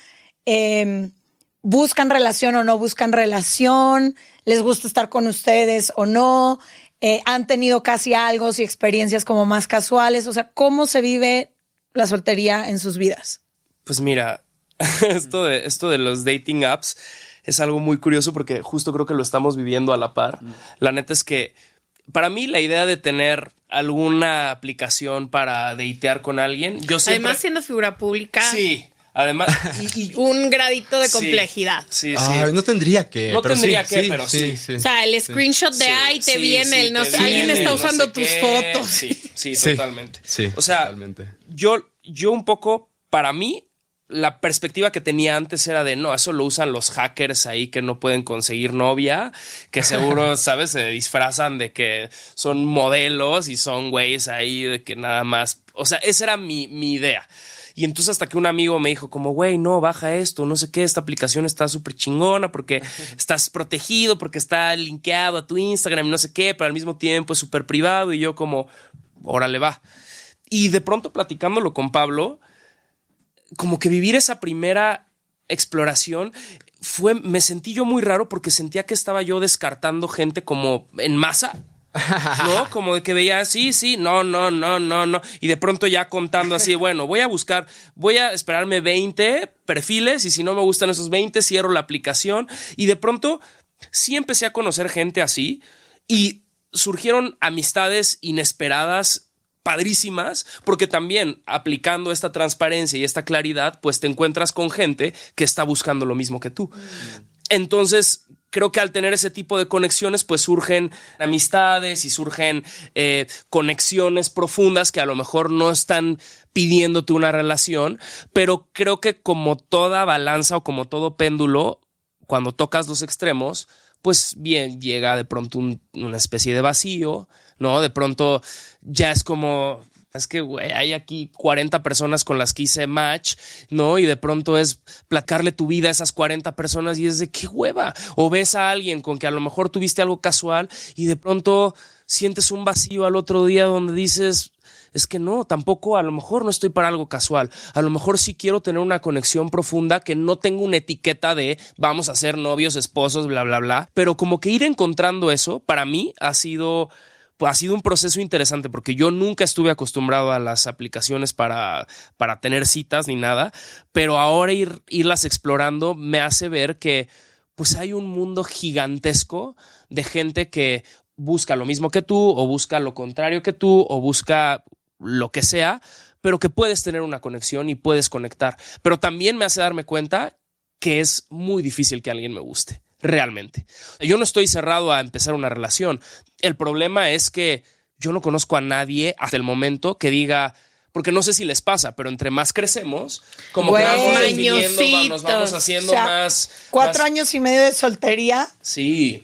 ¿Buscan relación o no buscan relación? ¿Les gusta estar con ustedes o no? ¿Han tenido casi algo y experiencias como más casuales? O sea, ¿cómo se vive la soltería en sus vidas? Pues mira, esto de los dating apps es algo muy curioso porque justo creo que lo estamos viviendo a la par. La neta es que para mí la idea de tener alguna aplicación para datear con alguien, yo siempre... Además, siendo figura pública. Sí, además... Un gradito de Sí, complejidad. Sí, sí. Ay, no tendría que. No pero tendría sí, que, sí, pero sí. O sea, el screenshot de ahí te viene, el no sé, alguien está usando tus fotos. Sí, Sí, totalmente. sí, o sea, totalmente. yo un poco, para mí, la perspectiva que tenía antes era de no, eso lo usan los hackers ahí que no pueden conseguir novia, que seguro, sabes, se disfrazan de que son modelos y son güeyes ahí de que nada más. O sea, esa era mi idea. Y entonces hasta que un amigo me dijo como, güey, no, baja esto, no sé qué, esta aplicación está súper chingona porque estás protegido, porque está linkeado a tu Instagram y no sé qué, pero al mismo tiempo es súper privado. Y yo como, órale, va. Y de pronto platicándolo con Pablo, como que vivir esa primera exploración me sentí yo muy raro porque sentía que estaba yo descartando gente como en masa. ¿No? Como de que veía sí, no. Y de pronto ya contando así, bueno, voy a esperarme 20 perfiles y si no me gustan esos 20, cierro la aplicación. Y de pronto sí empecé a conocer gente así y surgieron amistades inesperadas padrísimas, porque también aplicando esta transparencia y esta claridad, pues te encuentras con gente que está buscando lo mismo que tú. Entonces, creo que al tener ese tipo de conexiones, pues surgen amistades y surgen conexiones profundas que a lo mejor no están pidiéndote una relación, pero creo que como toda balanza o como todo péndulo, cuando tocas los extremos, pues bien, llega de pronto una especie de vacío, ¿no? De pronto ya es como, es que, güey, hay aquí 40 personas con las que hice match, ¿no? Y de pronto es placarle tu vida a esas 40 personas y es de qué hueva. O ves a alguien con que a lo mejor tuviste algo casual y de pronto sientes un vacío al otro día donde dices, es que no, tampoco, a lo mejor no estoy para algo casual. A lo mejor sí quiero tener una conexión profunda que no tenga una etiqueta de vamos a ser novios, esposos, bla, bla, bla. Pero como que ir encontrando eso, para mí ha sido un proceso interesante porque yo nunca estuve acostumbrado a las aplicaciones para tener citas ni nada, pero ahora irlas explorando me hace ver que pues hay un mundo gigantesco de gente que busca lo mismo que tú o busca lo contrario que tú o busca lo que sea, pero que puedes tener una conexión y puedes conectar. Pero también me hace darme cuenta que es muy difícil que alguien me guste. Realmente. Yo no estoy cerrado a empezar una relación. El problema es que yo no conozco a nadie hasta el momento que diga, porque no sé si les pasa, pero entre más crecemos, como que vamos definiendo, nos vamos haciendo más... 4 años y medio de soltería. Sí.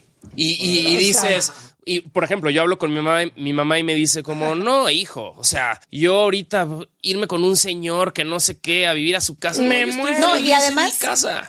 Y dices... Y, por ejemplo, yo hablo con mi mamá y me dice como, no, hijo, o sea, yo ahorita irme con un señor que no sé qué a vivir a su casa. No, y además,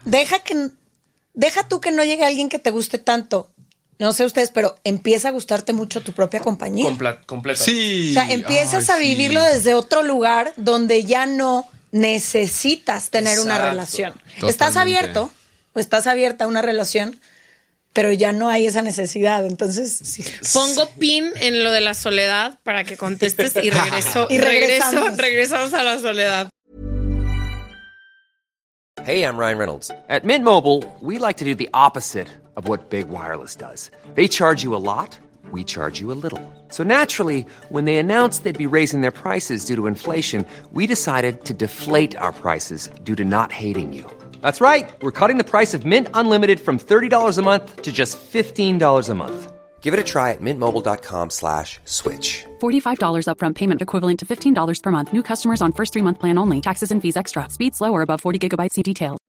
deja tú que no llegue alguien que te guste tanto. No sé ustedes, pero empieza a gustarte mucho tu propia compañía. Completa. Sí. O sea, empiezas a vivirlo desde otro lugar donde ya no necesitas tener una relación. Totalmente. Estás abierto o estás abierta a una relación, pero ya no hay esa necesidad. Entonces, sí. Pongo pin en lo de la soledad para que contestes y regresamos a la soledad. Hey, I'm Ryan Reynolds. At Mint Mobile, we like to do the opposite of what Big Wireless does. They charge you a lot, we charge you a little. So naturally, when they announced they'd be raising their prices due to inflation, we decided to deflate our prices due to not hating you. That's right. We're cutting the price of Mint Unlimited from $30 a month to just $15 a month. Give it a try at mintmobile.com/switch. $45 upfront payment equivalent to $15 per month. New customers on first 3-month plan only. Taxes and fees extra. Speed slower above 40 gigabytes. See details.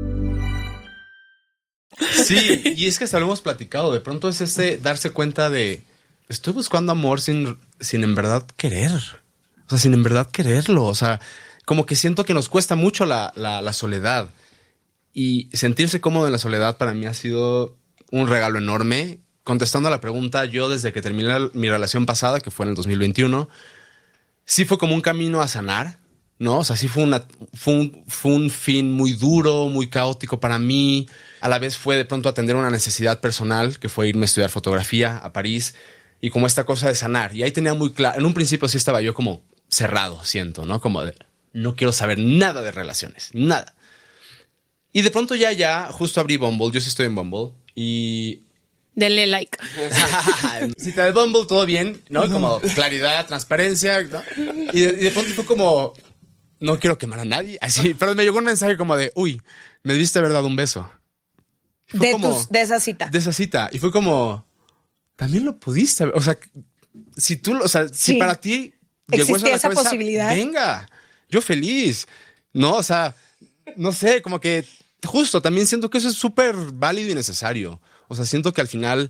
Sí, y es que hasta lo hemos platicado. De pronto es darse cuenta de estoy buscando amor sin en verdad querer. O sea, sin en verdad quererlo. O sea, como que siento que nos cuesta mucho la soledad. Y sentirse cómodo en la soledad para mí ha sido un regalo enorme. Contestando a la pregunta, yo desde que terminé mi relación pasada, que fue en el 2021, sí fue como un camino a sanar, ¿no? O sea, sí fue un fin muy duro, muy caótico para mí. A la vez fue de pronto atender una necesidad personal, que fue irme a estudiar fotografía a París, y como esta cosa de sanar. Y ahí tenía muy claro, en un principio sí estaba yo como cerrado, siento, ¿no? Como de, no quiero saber nada de relaciones, nada. Y de pronto ya justo abrí Bumble, yo sí estoy en Bumble, y... Denle like. Si te da el Bumble, todo bien, ¿no? Como claridad, transparencia, ¿no? Y de pronto fue como, no quiero quemar a nadie, así. Pero me llegó un mensaje como de, uy, me debiste haber dado un beso. De esa cita. De esa cita. Y fue como, también lo pudiste haber. O sea, si tú, o sea, si para ti llegó eso a la esa cabeza, posibilidad. Venga, yo feliz, ¿no? O sea, no sé, como que justo también siento que eso es súper válido y necesario. O sea, siento que al final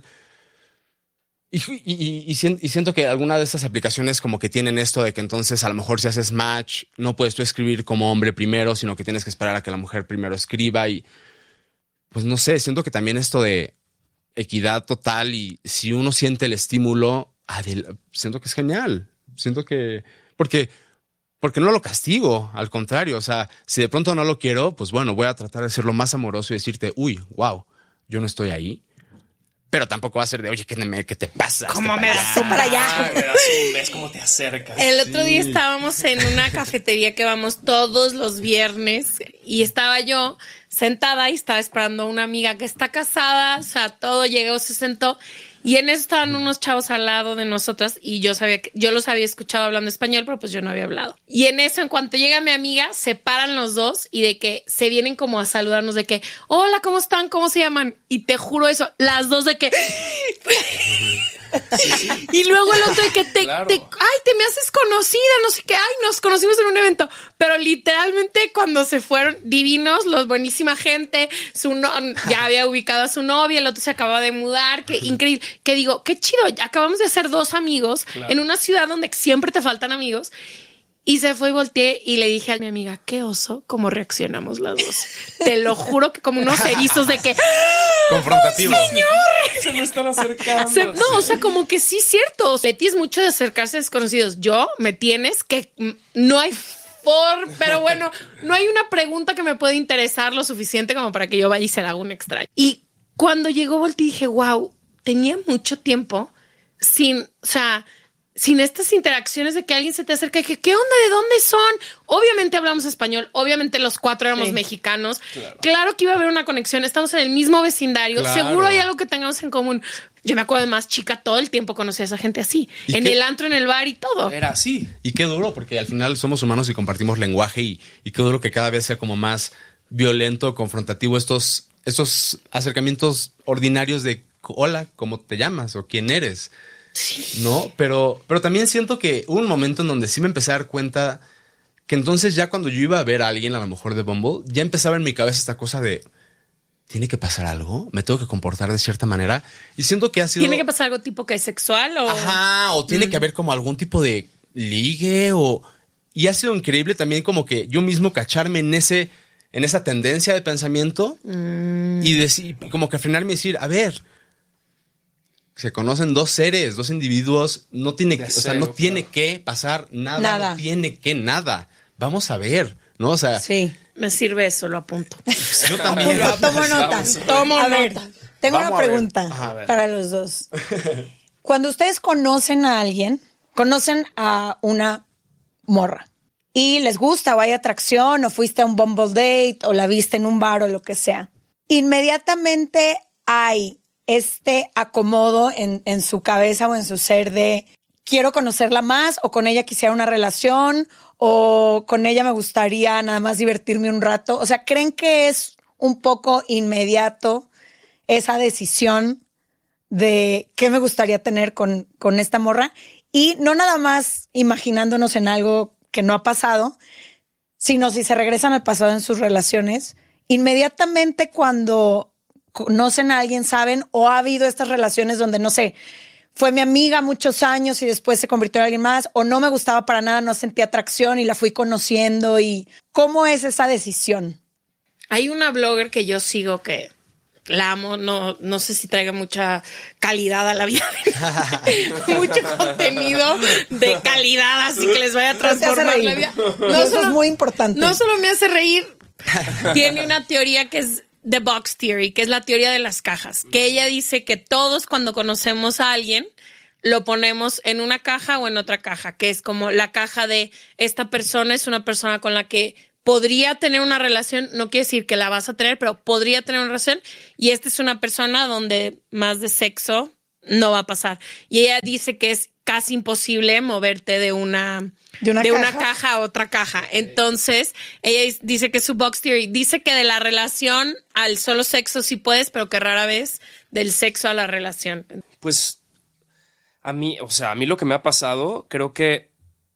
y siento que alguna de estas aplicaciones como que tienen esto de que entonces a lo mejor si haces match no puedes tú escribir como hombre primero, sino que tienes que esperar a que la mujer primero escriba y pues no sé, siento que también esto de equidad total y si uno siente el estímulo, siento que es genial. Siento que porque no lo castigo, al contrario, o sea, si de pronto no lo quiero, pues bueno, voy a tratar de ser lo más amoroso y decirte, uy, wow, yo no estoy ahí. Pero tampoco va a ser de, oye, ¿qué te pasa? ¿Cómo me das para allá? Me das un mes, ¿cómo te acercas? El otro día estábamos en una cafetería que vamos todos los viernes y estaba yo sentada y estaba esperando a una amiga que está casada, o sea, todo llegó, se sentó y en eso estaban unos chavos al lado de nosotras y yo los había escuchado hablando español, pero pues yo no había hablado. Y en eso, en cuanto llega mi amiga, se paran los dos y de que se vienen como a saludarnos de que, hola, ¿cómo están? ¿Cómo se llaman? Y te juro eso, las dos de que... Y luego el otro de que te me haces conocida, no sé qué, nos conocimos en un evento, pero literalmente cuando se fueron divinos, buenísima gente, ya había ubicado a su novia, el otro se acababa de mudar, que increíble, que digo, qué chido, acabamos de hacer 2 amigos en una ciudad donde siempre te faltan amigos. Y se fue y volteé y le dije a mi amiga, qué oso, cómo reaccionamos las dos. Te lo juro que como unos erizos de que... Confrontativo. ¡Oh, señor! Se me están acercando. O sea, como que sí es cierto. Betty es mucho de acercarse a desconocidos. Yo me tienes que... No hay pero bueno, no hay una pregunta que me pueda interesar lo suficiente como para que yo vaya y se la haga un extraño. Y cuando llegó volteé dije, wow, tenía mucho tiempo sin estas interacciones de que alguien se te acerca y que, ¿qué onda? ¿De dónde son? Obviamente hablamos español, obviamente los 4 éramos mexicanos. Claro que iba a haber una conexión, estamos en el mismo vecindario, seguro hay algo que tengamos en común. Yo me acuerdo de más chica, todo el tiempo conocí a esa gente así, en el antro, en el bar y todo. Era así. Y qué duro, porque al final somos humanos y compartimos lenguaje y qué duro que cada vez sea como más violento, confrontativo estos acercamientos ordinarios de hola, ¿cómo te llamas? O quién eres. Sí. No, pero también siento que hubo un momento en donde sí me empecé a dar cuenta que entonces ya cuando yo iba a ver a alguien, a lo mejor de Bumble, ya empezaba en mi cabeza esta cosa de ¿tiene que pasar algo? ¿Me tengo que comportar de cierta manera? Y siento que ha sido... ¿Tiene que pasar algo tipo que es sexual? O... Ajá, o tiene que haber como algún tipo de ligue o... Y ha sido increíble también como que yo mismo cacharme en esa tendencia de pensamiento y decir, como que frenarme y decir, a ver... Se conocen 2 seres, 2 individuos. No tiene que pasar nada. No tiene que nada. Vamos a ver, ¿no? O sea, sí, me sirve eso, lo apunto. Yo también. Tomo nota. Tengo una pregunta para los dos. Cuando ustedes conocen a alguien, conocen a una morra y les gusta o hay atracción o fuiste a un Bumble date o la viste en un bar o lo que sea. Inmediatamente hay este acomodo en su cabeza o en su ser de quiero conocerla más o con ella quisiera una relación o con ella me gustaría nada más divertirme un rato. O sea, ¿creen que es un poco inmediato esa decisión de qué me gustaría tener con esta morra? Y no nada más imaginándonos en algo que no ha pasado, sino si se regresan al pasado en sus relaciones, inmediatamente cuando conocen a alguien, saben, o ha habido estas relaciones donde, no sé, fue mi amiga muchos años y después se convirtió en alguien más, o no me gustaba para nada, no sentí atracción y la fui conociendo. ¿Y cómo es esa decisión? Hay una blogger que yo sigo que la amo, no sé si traiga mucha calidad a la vida, mucho contenido de calidad, así que les vaya a transformar la vida. Eso es muy importante. No solo me hace reír, tiene una teoría que es The Box Theory, que es la teoría de las cajas, que ella dice que todos cuando conocemos a alguien lo ponemos en una caja o en otra caja, que es como la caja de esta persona es una persona con la que podría tener una relación, no quiere decir que la vas a tener, pero podría tener una relación, y esta es una persona donde más de sexo no va a pasar. Y ella dice que es casi imposible moverte de una caja a otra caja. Entonces, ella dice que es su box theory. Dice que de la relación al solo sexo sí puedes, pero que rara vez del sexo a la relación. Pues a mí lo que me ha pasado, creo que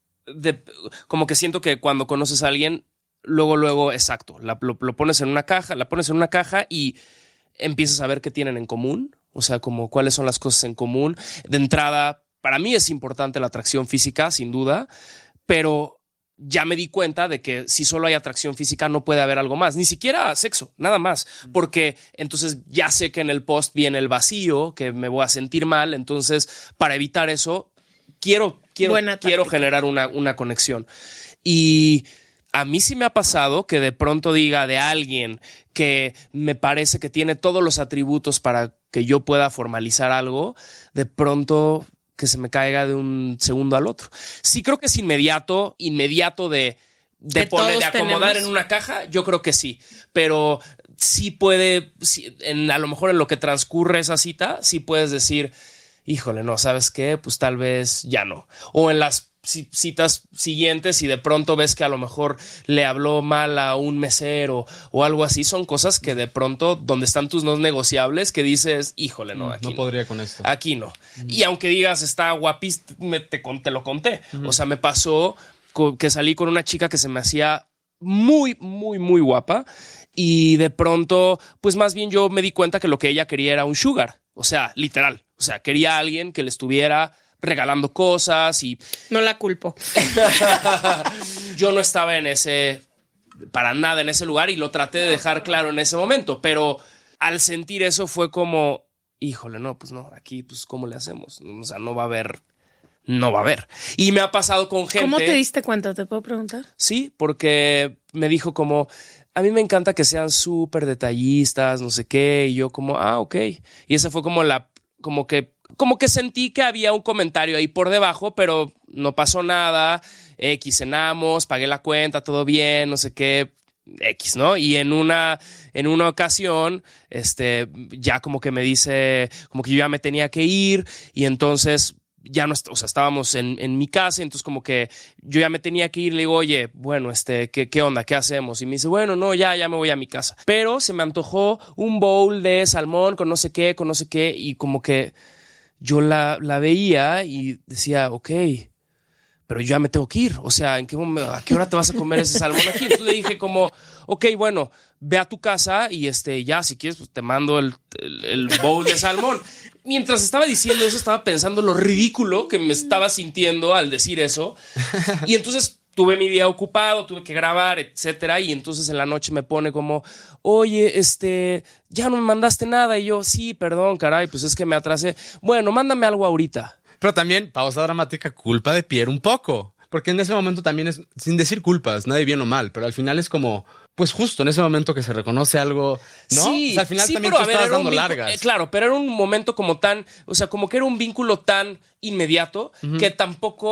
como que siento que cuando conoces a alguien, luego, exacto, lo pones en una caja, la pones en una caja y empiezas a ver qué tienen en común. O sea, como cuáles son las cosas en común. De entrada, para mí es importante la atracción física, sin duda, pero ya me di cuenta de que si solo hay atracción física no puede haber algo más, ni siquiera sexo, nada más, porque entonces ya sé que en el post viene el vacío, que me voy a sentir mal, entonces para evitar eso quiero generar una conexión. Y a mí sí me ha pasado que de pronto diga de alguien que me parece que tiene todos los atributos para que yo pueda formalizar algo, de pronto que se me caiga de un segundo al otro. Sí creo que es inmediato de acomodar en una caja, yo creo que sí, pero sí puede, a lo mejor en lo que transcurre esa cita, sí puedes decir, híjole, no, ¿sabes qué? Pues tal vez ya no. O en las citas siguientes y de pronto ves que a lo mejor le habló mal a un mesero o algo así, son cosas que de pronto donde están tus no negociables que dices, híjole, no, aquí no podría con esto. Aquí no. Y aunque digas está guapísimo, te lo conté. O sea, me pasó que salí con una chica que se me hacía muy, muy, muy guapa y de pronto, pues más bien yo me di cuenta que lo que ella quería era un sugar. O sea, literal. O sea, quería a alguien que le estuviera regalando cosas y... No la culpo. Yo no estaba para nada en ese lugar y lo traté de dejar claro en ese momento, pero al sentir eso fue como, híjole, no, pues no, aquí, pues, ¿cómo le hacemos? O sea, no va a haber. Y me ha pasado con gente... ¿Cómo te diste cuenta? ¿Te puedo preguntar? Sí, porque me dijo como, a mí me encanta que sean súper detallistas, no sé qué, y yo como, ok. Y esa fue como que sentí que había un comentario ahí por debajo, pero no pasó nada. Cenamos, pagué la cuenta, todo bien, no sé qué, X, ¿no? Y en una ocasión, ya como que me dice, como que yo ya me tenía que ir y entonces ya no, o sea, estábamos en mi casa, entonces como que yo ya me tenía que ir, le digo, oye, bueno, ¿qué onda? ¿Qué hacemos? Y me dice, bueno, no, ya me voy a mi casa. Pero se me antojó un bowl de salmón con no sé qué, y como que yo la veía y decía, ok, pero yo ya me tengo que ir. O sea, ¿a qué hora te vas a comer ese salmón aquí? Entonces le dije como, ok, bueno, ve a tu casa y ya, si quieres, pues te mando el bowl de salmón. Mientras estaba diciendo eso, estaba pensando lo ridículo que me estaba sintiendo al decir eso. Y entonces tuve mi día ocupado, tuve que grabar, etcétera. Y entonces en la noche me pone como, oye, ya no me mandaste nada. Y yo, sí, perdón, caray, pues es que me atrasé. Bueno, mándame algo ahorita. Pero también, pausa dramática, culpa de Pierre un poco. Porque en ese momento también es, sin decir culpas, nadie bien o mal, pero al final es como, pues justo en ese momento que se reconoce algo, ¿no? Sí, o sea, al final sí, también pero tú estabas dando largas. largas. Claro, pero era un momento como tan, o sea, como que era un vínculo tan inmediato que tampoco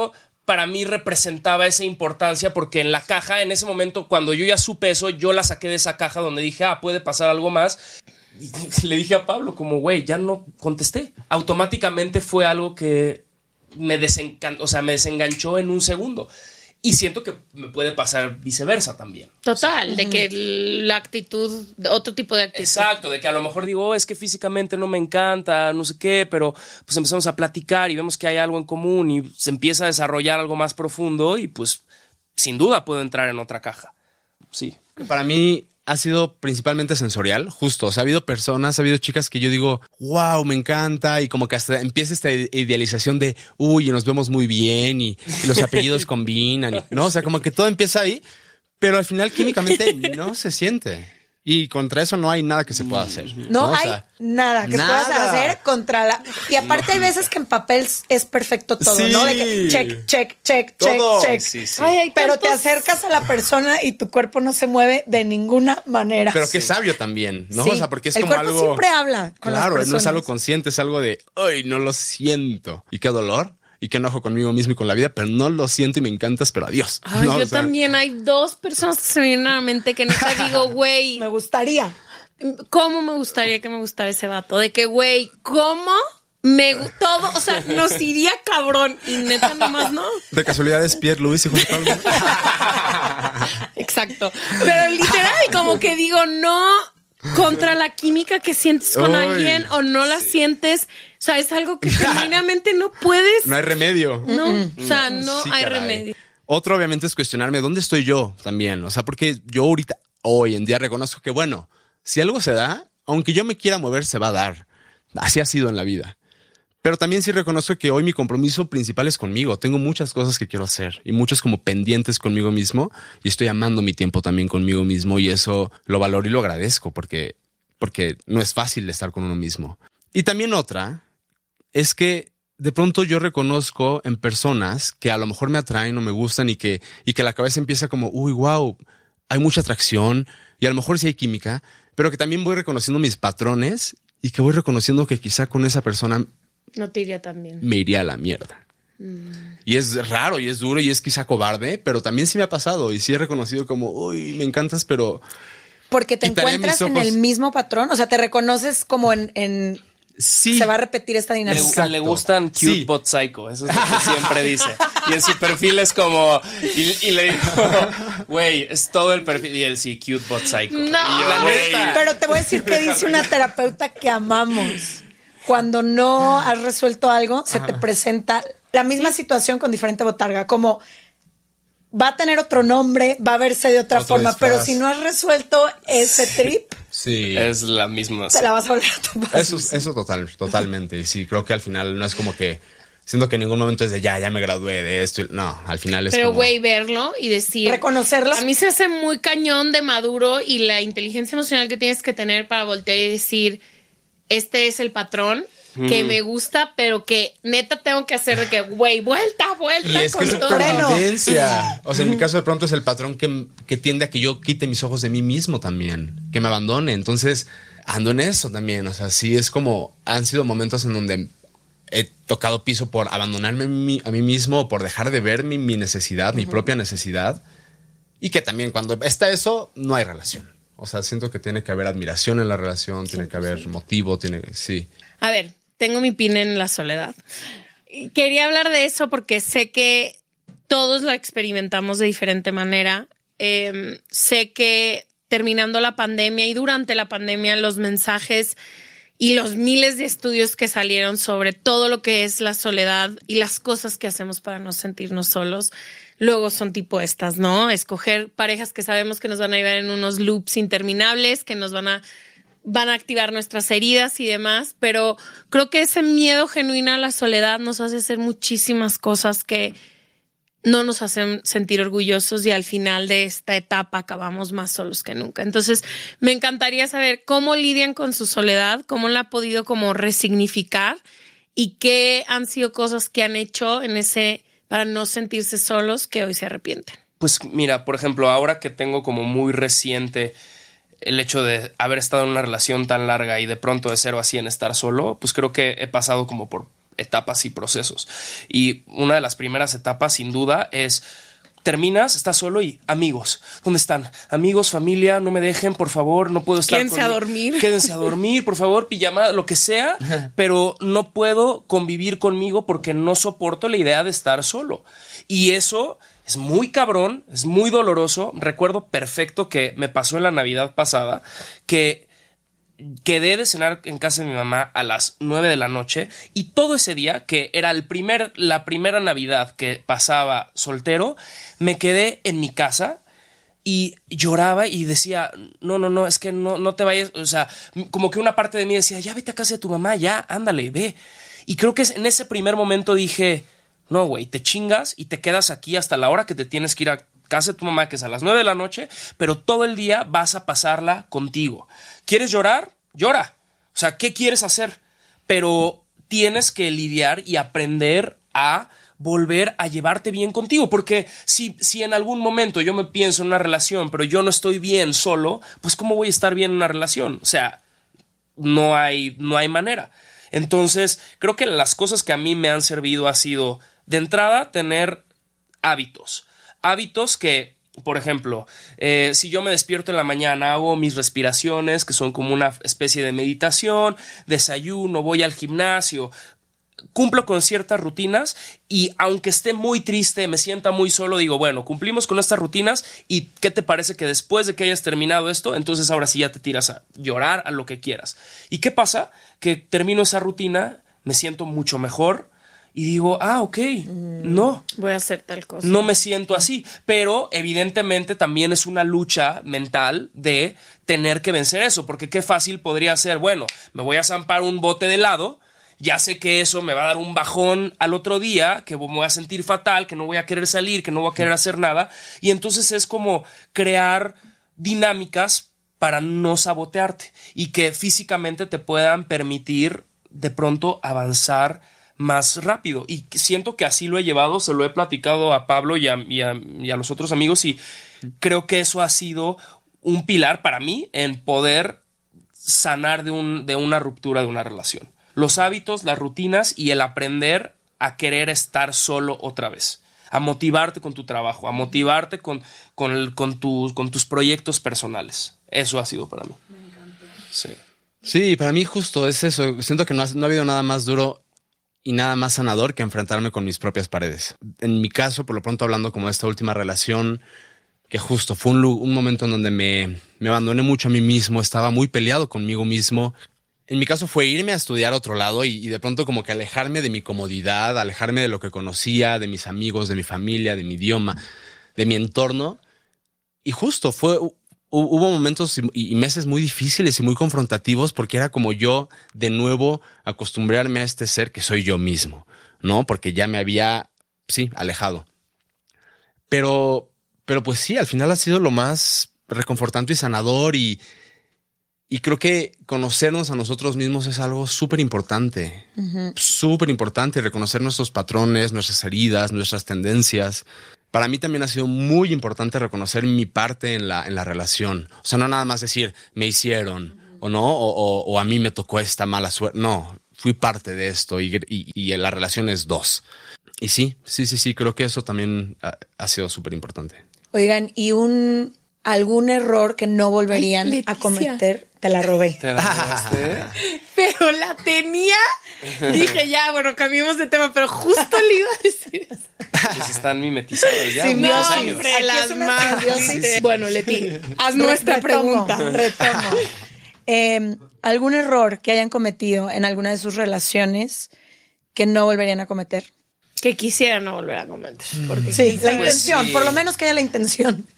para mí representaba esa importancia porque en la caja, en ese momento, cuando yo ya supe eso, yo la saqué de esa caja donde dije, puede pasar algo más. Y le dije a Pablo como, güey, ya no contesté. Automáticamente fue algo que me desenganchó en un segundo. Y siento que me puede pasar viceversa también. Total, de que la actitud, otro tipo de actitud. Exacto, de que a lo mejor digo, es que físicamente no me encanta, no sé qué, pero pues empezamos a platicar y vemos que hay algo en común y se empieza a desarrollar algo más profundo y pues sin duda puedo entrar en otra caja. Sí. Para mí ha sido principalmente sensorial, justo. O sea, ha habido personas, ha habido chicas que yo digo, wow, me encanta. Y como que hasta empieza esta idealización de, uy, nos vemos muy bien y los apellidos combinan. ¿No? O sea, como que todo empieza ahí, pero al final químicamente no se siente. Y contra eso no hay nada que se pueda hacer. No O hay sea, nada que puedas hacer contra la... Y aparte hay veces que en papel es perfecto todo, Sí. ¿no? De que check, Todo. check. Sí, sí. Ay, Pero te acercas a la persona y tu cuerpo no se mueve de ninguna manera. Pero qué sabio también, ¿no? Sí. O sea, porque es el como cuerpo algo... siempre habla con las Claro, no personas. es algo consciente, es algo de, ay, no lo siento. Y qué dolor. Y qué enojo conmigo mismo y con la vida, pero no lo siento y me encantas, pero adiós. Ay, ¿no? yo O sea, también. Hay 2 personas que se me vienen a la mente que neta digo, güey, Me gustaría. ¿cómo me gustaría que me gustara ese vato? De que, güey, ¿cómo todo? O sea, nos iría cabrón y neta nomás no. De casualidad es Pierre Luis y Juan Pablo. Exacto. Pero literal, como que digo, no contra la química que sientes con Ay, alguien o no la sientes. O sea, es algo que genuinamente no puedes. No hay remedio. No, o sea, no Sí, hay caray. remedio. Otro, obviamente, es cuestionarme dónde estoy yo también. O sea, porque yo ahorita, hoy en día, reconozco que, bueno, si algo se da, aunque yo me quiera mover, se va a dar. Así ha sido en la vida. Pero también sí reconozco que hoy mi compromiso principal es conmigo. Tengo muchas cosas que quiero hacer y muchos como pendientes conmigo mismo y estoy amando mi tiempo también conmigo mismo y eso lo valoro y lo agradezco porque no es fácil estar con uno mismo. Y también otra es que de pronto yo reconozco en personas que a lo mejor me atraen o me gustan y que la cabeza empieza como, uy, wow, hay mucha atracción y a lo mejor sí hay química, pero que también voy reconociendo mis patrones y que voy reconociendo que quizá con esa persona No te iría tan bien. me iría a la mierda. Y es raro y es duro y es quizá cobarde, pero también sí me ha pasado y sí he reconocido como, uy, me encantas, pero... Porque te Quitaré encuentras mis en ojos. el mismo patrón. O sea, te reconoces como en Sí. se va a repetir esta dinámica. Le gustan cute Sí. but psycho. Eso es lo que siempre dice. Y en su perfil es como... Y le digo, güey, es todo el perfil. Y él sí, cute but psycho. No. Y yo, güey, Pero te voy a decir que dice una terapeuta que amamos. Cuando no has resuelto algo, se te presenta la misma situación con diferente botarga, como va a tener otro nombre, va a verse de otra Otro forma, disfraz. pero si no has resuelto ese trip, Sí. es la misma. te la vas a volver a tomar. Eso totalmente. Sí, creo que al final no es como que siento que en ningún momento es de ya me gradué de esto. No, al final es Pero, como... güey, verlo y decir... Reconocerlo. A mí se hace muy cañón de maduro y la inteligencia emocional que tienes que tener para voltear y decir, este es el patrón que me gusta, pero que neta tengo que hacer de que, güey, vuelta Y es que con es todo. supervivencia. O sea, en mi caso de pronto es el patrón que tiende a que yo quite mis ojos de mí mismo también, que me abandone. Entonces ando en eso también. O sea, sí es como han sido momentos en donde he tocado piso por abandonarme a mí mismo, por dejar de ver mi necesidad, mi propia necesidad. Y que también cuando está eso, no hay relación. O sea, siento que tiene que haber admiración en la relación, tiene que haber motivo, sí. A ver, tengo mi pin en la soledad. Y quería hablar de eso porque sé que todos la experimentamos de diferente manera. Sé que terminando la pandemia y durante la pandemia los mensajes y los miles de estudios que salieron sobre todo lo que es la soledad y las cosas que hacemos para no sentirnos solos, luego son tipo estas, ¿no? Escoger parejas que sabemos que nos van a llevar en unos loops interminables, que nos van a activar nuestras heridas y demás, pero creo que ese miedo genuino a la soledad nos hace hacer muchísimas cosas que no nos hacen sentir orgullosos y al final de esta etapa acabamos más solos que nunca. Entonces, me encantaría saber cómo lidian con su soledad, cómo la han podido como resignificar y qué han sido cosas que han hecho en ese para no sentirse solos que hoy se arrepienten. Pues mira, por ejemplo, ahora que tengo como muy reciente el hecho de haber estado en una relación tan larga y de pronto de 0 a 100 estar solo, pues creo que he pasado como por etapas y procesos. Y una de las primeras etapas, sin duda, es terminas, estás solo y amigos, ¿dónde están? Amigos, familia, no me dejen, por favor, no puedo estar. Quédense a dormir. Quédense a dormir, por favor, pijama, lo que sea, pero no puedo convivir conmigo porque no soporto la idea de estar solo. Y eso es muy cabrón, es muy doloroso. Recuerdo perfecto que me pasó en la Navidad pasada que quedé de cenar en casa de mi mamá a las 9 de la noche y todo ese día, que era la primera Navidad que pasaba soltero, me quedé en mi casa y lloraba y decía, no, es que no te vayas. O sea, como que una parte de mí decía, ya vete a casa de tu mamá, ya, ándale, ve. Y creo que en ese primer momento dije, no, güey, te chingas y te quedas aquí hasta la hora que te tienes que ir a casa de tu mamá, que es a las 9 de la noche, pero todo el día vas a pasarla contigo. ¿Quieres llorar? Llora. O sea, ¿qué quieres hacer? Pero tienes que lidiar y aprender a volver a llevarte bien contigo, porque si en algún momento yo me pienso en una relación, pero yo no estoy bien solo, pues ¿cómo voy a estar bien en una relación? O sea, no hay manera. Entonces, creo que las cosas que a mí me han servido ha sido, de entrada, tener hábitos que, por ejemplo, si yo me despierto en la mañana, hago mis respiraciones, que son como una especie de meditación, desayuno, voy al gimnasio, cumplo con ciertas rutinas y aunque esté muy triste, me sienta muy solo, digo, bueno, cumplimos con estas rutinas y ¿qué te parece que después de que hayas terminado esto, entonces ahora sí ya te tiras a llorar, a lo que quieras? ¿Y qué pasa? Que termino esa rutina, me siento mucho mejor y digo, ok, no. Voy a hacer tal cosa. No me siento así, pero evidentemente también es una lucha mental de tener que vencer eso, porque qué fácil podría ser, bueno, me voy a zampar un bote de helado, ya sé que eso me va a dar un bajón al otro día, que me voy a sentir fatal, que no voy a querer salir, que no voy a querer hacer nada, y entonces es como crear dinámicas para no sabotearte y que físicamente te puedan permitir de pronto avanzar más rápido. Y siento que así lo he llevado, se lo he platicado a Pablo y a los otros amigos y creo que eso ha sido un pilar para mí en poder sanar de una ruptura de una relación. Los hábitos, las rutinas y el aprender a querer estar solo otra vez, a motivarte con tu trabajo, a motivarte con tus proyectos personales. Eso ha sido para mí. Sí, para mí justo es eso. Siento que no ha habido nada más duro y nada más sanador que enfrentarme con mis propias paredes. En mi caso, por lo pronto hablando como de esta última relación, que justo fue un momento en donde me abandoné mucho a mí mismo, estaba muy peleado conmigo mismo. En mi caso fue irme a estudiar a otro lado y de pronto como que alejarme de mi comodidad, alejarme de lo que conocía, de mis amigos, de mi familia, de mi idioma, de mi entorno. Y justo hubo momentos y meses muy difíciles y muy confrontativos porque era como yo de nuevo acostumbrarme a este ser que soy yo mismo, ¿no? Porque ya me había, alejado. Pero pues sí, al final ha sido lo más reconfortante y sanador y creo que conocernos a nosotros mismos es algo súper importante, súper importante, reconocer nuestros patrones, nuestras heridas, nuestras tendencias. Para mí también ha sido muy importante reconocer mi parte en la relación. O sea, no nada más decir, me hicieron o no, o a mí me tocó esta mala suerte. No, fui parte de esto y la relación es dos. Y sí, creo que eso también ha sido súper importante. Oigan, ¿y algún error que no volverían a cometer? Te la robé. ¿Te la robaste? Pero la tenía. Dije, ya, bueno, cambiemos de tema, pero justo le iba a decir. Pues están mimetizados ya. Sí, muchos no, años. hombre, A las manos. Bueno, Leti, haz nuestra Retomo. pregunta. ¿Algún error que hayan cometido en alguna de sus relaciones que no volverían a cometer? Que quisiera no volver a cometer. Porque Sí, la Pues intención, sí. por lo menos que haya la intención.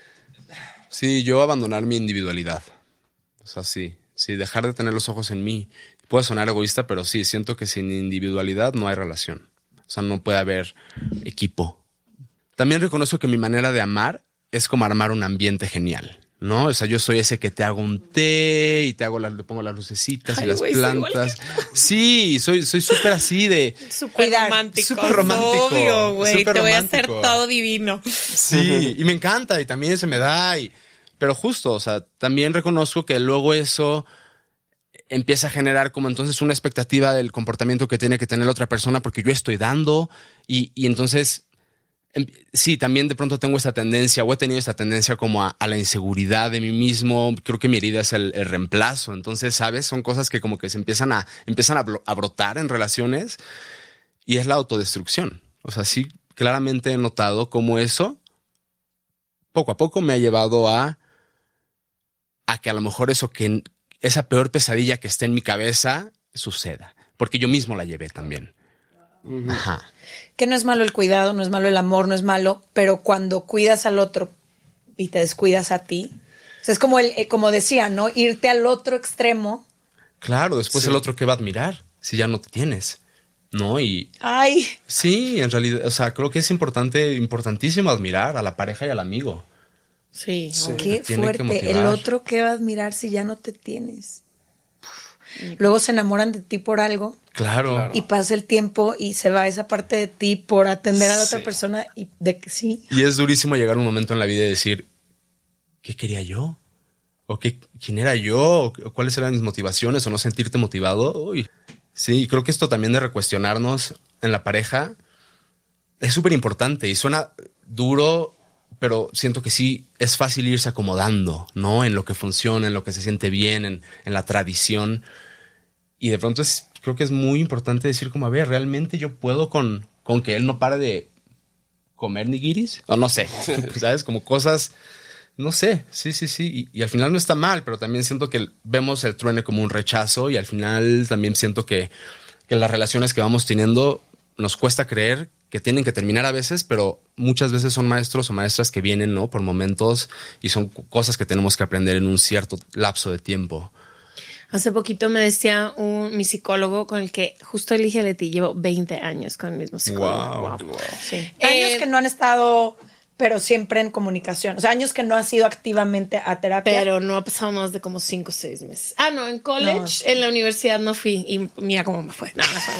Sí, yo abandonar mi individualidad. O sea, sí, dejar de tener los ojos en mí. Puede sonar egoísta, pero sí, siento que sin individualidad no hay relación. O sea, no puede haber equipo. También reconozco que mi manera de amar es como armar un ambiente genial, ¿no? O sea, yo soy ese que te hago un té y le pongo las lucecitas y las plantas. Sí, soy súper así de... Súper romántico. Súper romántico. Obvio, güey. Súper Te voy a hacer romántico. todo divino. Sí, y me encanta y también se me da. Pero justo, o sea, también reconozco que luego eso empieza a generar como entonces una expectativa del comportamiento que tiene que tener la otra persona porque yo estoy dando y entonces sí, también de pronto tengo esta tendencia o he tenido esta tendencia como a la inseguridad de mí mismo. Creo que mi herida es el reemplazo. Entonces, ¿sabes? Son cosas que como que se empiezan a brotar en relaciones y es la autodestrucción. O sea, sí, claramente he notado cómo eso poco a poco me ha llevado a que a lo mejor esa peor pesadilla que está en mi cabeza suceda, porque yo mismo la llevé también. Ajá. Que no es malo el cuidado, no es malo el amor, no es malo, pero cuando cuidas al otro y te descuidas a ti, o sea, es como como decía, ¿no? Irte al otro extremo. Claro, después el otro que va a admirar si ya no te tienes, ¿no? Y ay, sí, en realidad, o sea, creo que es importantísimo admirar a la pareja y al amigo. Sí. Qué fuerte. El otro que va a admirar si ya no te tienes. Luego se enamoran de ti por algo. Claro. Y pasa el tiempo y se va esa parte de ti por atender a la otra persona y de que sí. Y es durísimo llegar a un momento en la vida y decir, ¿qué quería yo? ¿O quién era yo? ¿O cuáles eran mis motivaciones? ¿O no sentirte motivado? Uy. Sí, creo que esto también de recuestionarnos en la pareja es súper importante y suena duro, pero siento que sí es fácil irse acomodando, ¿no? En lo que funciona, en lo que se siente bien, en la tradición. Y de pronto creo que es muy importante decir como, a ver, ¿realmente yo puedo con que él no pare de comer nigiris? O no sé, ¿sabes? Como cosas, no sé, sí. Y al final no está mal, pero también siento que vemos el truene como un rechazo y al final también siento que las relaciones que vamos teniendo nos cuesta creer que tienen que terminar a veces, pero muchas veces son maestros o maestras que vienen, ¿no? Por momentos y son cosas que tenemos que aprender en un cierto lapso de tiempo. Hace poquito me decía mi psicólogo con el que justo elige Leti, llevo 20 años con el mismo psicólogo. Wow. Sí. Años que no han estado, pero siempre en comunicación. O sea, años que no has ido activamente a terapia. Pero no ha pasado más de como 5 o 6 meses. Ah, no, en college, en la universidad no fui y mira cómo me fue. No.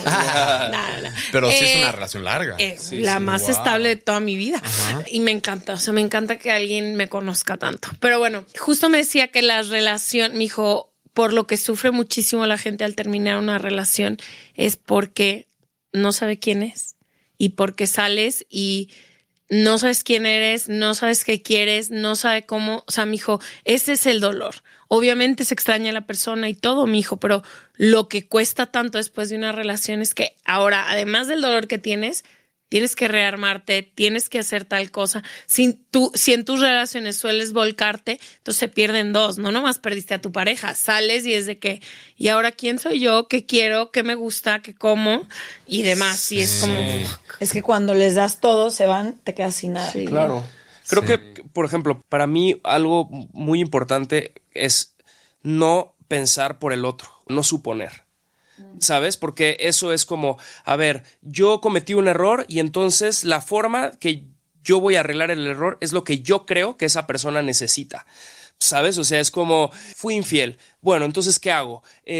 Pero sí es una relación larga. La más estable de toda mi vida. Ajá. Y me encanta, o sea, me encanta que alguien me conozca tanto. Pero bueno, justo me decía que la relación, mi hijo, por lo que sufre muchísimo la gente al terminar una relación es porque no sabe quién es y porque sales y no sabes quién eres, no sabes qué quieres, no sabe cómo. O sea, mijo, ese es el dolor. Obviamente se extraña a la persona y todo, mijo, pero lo que cuesta tanto después de una relación es que ahora, además del dolor que tienes que rearmarte, tienes que hacer tal cosa. Si en tus relaciones sueles volcarte, entonces se pierden dos, no nomás perdiste a tu pareja, sales y es de que, ¿y ahora quién soy yo? ¿Qué quiero? ¿Qué me gusta? ¿Qué como? Y demás. Y es como... Es que cuando les das todo, se van, te quedas sin nada. Sí. Claro. Creo que, por ejemplo, para mí algo muy importante es no pensar por el otro, no suponer. ¿Sabes? Porque eso es como, a ver, yo cometí un error y entonces la forma que yo voy a arreglar el error es lo que yo creo que esa persona necesita. ¿Sabes? O sea, es como, fui infiel. Bueno, entonces, ¿qué hago?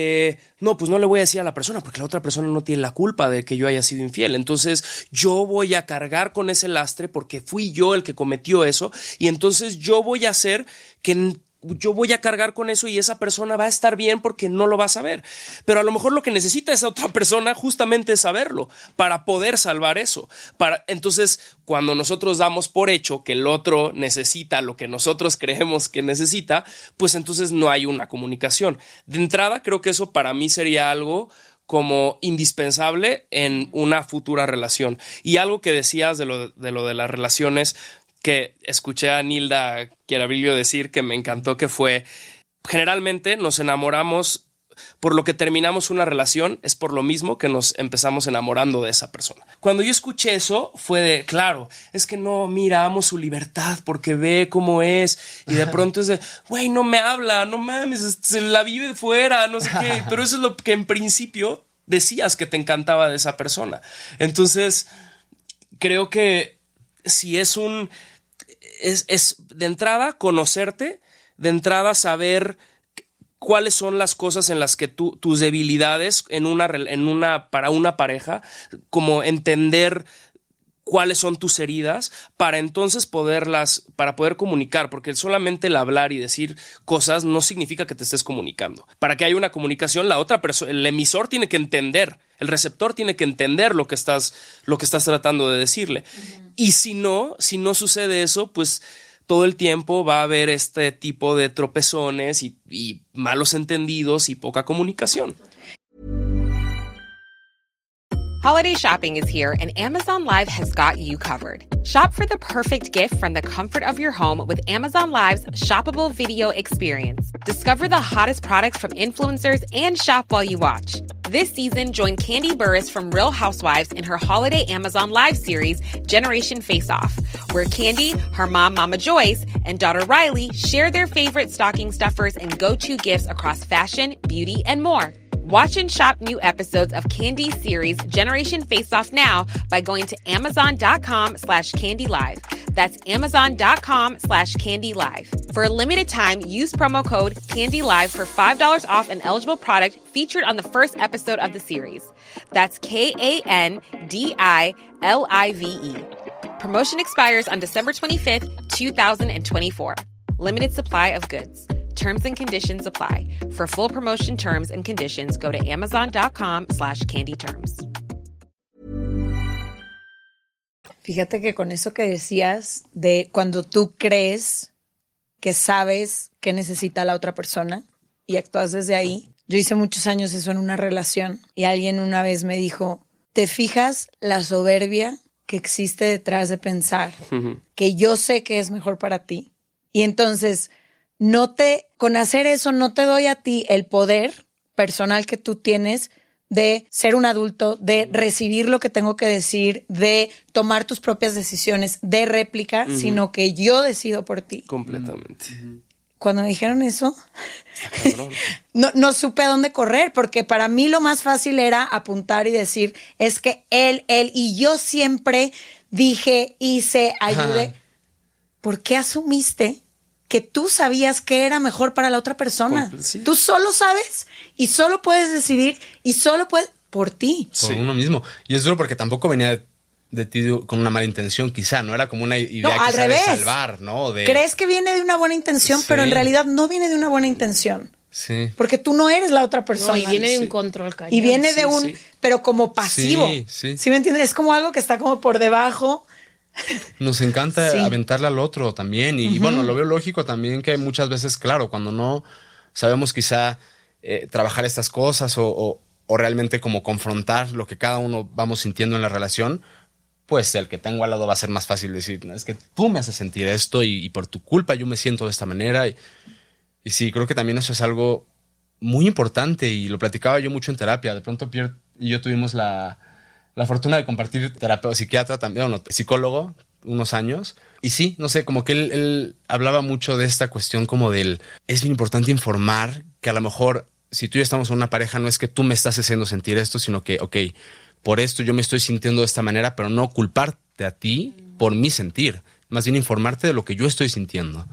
No, pues no le voy a decir a la persona porque la otra persona no tiene la culpa de que yo haya sido infiel. Entonces, yo voy a cargar con ese lastre porque fui yo el que cometió eso y entonces yo voy a hacer que... Yo voy a cargar con eso y esa persona va a estar bien porque no lo va a saber. Pero a lo mejor lo que necesita esa otra persona justamente es saberlo para poder salvar eso. Entonces, cuando nosotros damos por hecho que el otro necesita lo que nosotros creemos que necesita, pues entonces no hay una comunicación. De entrada, creo que eso para mí sería algo como indispensable en una futura relación. Y algo que decías de lo de las relaciones, que escuché a Nilda Chiaraviglio decir que me encantó, que fue, generalmente nos enamoramos, por lo que terminamos una relación, es por lo mismo que nos empezamos enamorando de esa persona. Cuando yo escuché eso, fue de, claro, es que no, mira, amo su libertad porque ve cómo es, y de pronto es de, güey, no me habla, no mames, se la vive fuera, no sé qué, pero eso es lo que en principio decías que te encantaba de esa persona. Entonces, creo que si es de entrada conocerte, de entrada saber cuáles son las cosas en las que tus debilidades para una pareja, como entender cuáles son tus heridas para entonces para poder comunicar, porque solamente el hablar y decir cosas no significa que te estés comunicando. Para que haya una comunicación, la otra persona, el emisor tiene que entender, el receptor tiene que entender lo que estás tratando de decirle. Y si no sucede eso, pues todo el tiempo va a haber este tipo de tropezones y malos entendidos y poca comunicación. Holiday shopping is here, and Amazon Live has got you covered. Shop for the perfect gift from the comfort of your home with Amazon Live's shoppable video experience. Discover the hottest products from influencers and shop while you watch. This season, join Candy Burris from Real Housewives in her holiday Amazon Live series, Generation Face Off, where Candy, her mom, Mama Joyce, and daughter Riley share their favorite stocking stuffers and go-to gifts across fashion, beauty, and more. Watch and shop new episodes of Candy's series Generation Face Off now by going to amazon.com/candylive. That's amazon.com/candylive. For a limited time, use promo code CANDYLIVE for $5 off an eligible product featured on the first episode of the series. That's KANDILIVE. Promotion expires on December 25th, 2024. Limited supply of goods. Terms and conditions apply. For full promotion terms and conditions, go to amazon.com/candyterms. Fíjate que con eso que decías de cuando tú crees que sabes qué necesita la otra persona y actúas desde ahí. Yo hice muchos años eso en una relación y alguien una vez me dijo, ¿te fijas la soberbia que existe detrás de pensar que yo sé que es mejor para ti? Y entonces con hacer eso no te doy a ti el poder personal que tú tienes de ser un adulto, de recibir lo que tengo que decir, de tomar tus propias decisiones, de réplica, sino que yo decido por ti. Completamente. Cuando me dijeron eso, no supe a dónde correr, porque para mí lo más fácil era apuntar y decir, es que él, y yo siempre dije, hice, ayudé. ¿Por qué asumiste que tú sabías qué era mejor para la otra persona? Sí. Tú solo sabes y solo puedes decidir y solo puedes por ti. Por uno mismo. Y es duro porque tampoco venía de ti con una mala intención, quizá, ¿no? Era como una idea que sabes salvar, ¿no? Crees que viene de una buena intención, pero en realidad no viene de una buena intención. Sí. Porque tú no eres la otra persona. Y viene de un control cañón. Y viene de un, pero como pasivo. ¿Sí me entiendes? Es como algo que está como por debajo. Nos encanta aventarle al otro también. Y bueno, lo veo lógico también que muchas veces, claro, cuando no sabemos quizá trabajar estas cosas o realmente como confrontar lo que cada uno vamos sintiendo en la relación, pues el que tengo al lado va a ser más fácil decir, es que tú me haces sentir esto y por tu culpa yo me siento de esta manera. Y sí, creo que también eso es algo muy importante y lo platicaba yo mucho en terapia. De pronto Pierre y yo tuvimos la fortuna de compartir terapeuta, psiquiatra también, psicólogo, unos años. Y sí, no sé, como que él hablaba mucho de esta cuestión como es bien importante informar que a lo mejor si tú y yo estamos en una pareja no es que tú me estás haciendo sentir esto, sino que, ok, por esto yo me estoy sintiendo de esta manera, pero no culparte a ti por mi sentir, más bien informarte de lo que yo estoy sintiendo.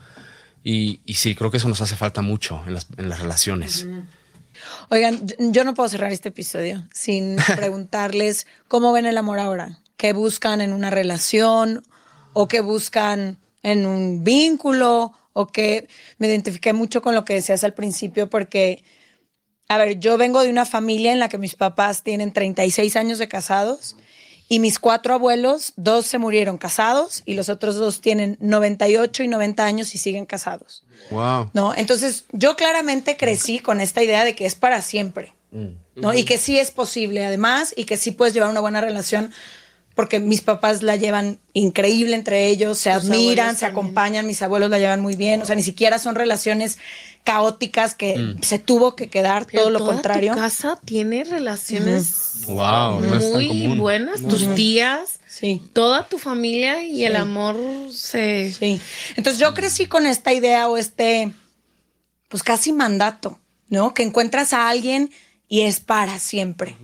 Y sí, creo que eso nos hace falta mucho en las relaciones. Oigan, yo no puedo cerrar este episodio sin preguntarles cómo ven el amor ahora, qué buscan en una relación o qué buscan en un vínculo o qué. Me identifiqué mucho con lo que decías al principio porque, a ver, yo vengo de una familia en la que mis papás tienen 36 años de casados y mis 4 abuelos, 2 se murieron casados y los otros 2 tienen 98 y 90 años y siguen casados. Wow. ¿No? Entonces, yo claramente crecí con esta idea de que es para siempre, ¿no? Y que sí es posible, además, y que sí puedes llevar una buena relación, porque mis papás la llevan increíble entre ellos, se admiran, se acompañan, mis abuelos la llevan muy bien, o sea, ni siquiera son relaciones caóticas que se tuvo que quedar, pero todo lo contrario. Tu casa tiene relaciones muy buenas, tus tías. Sí. Toda tu familia y el amor se... Sí. Entonces yo crecí con esta idea o pues casi mandato, ¿no? Que encuentras a alguien y es para siempre.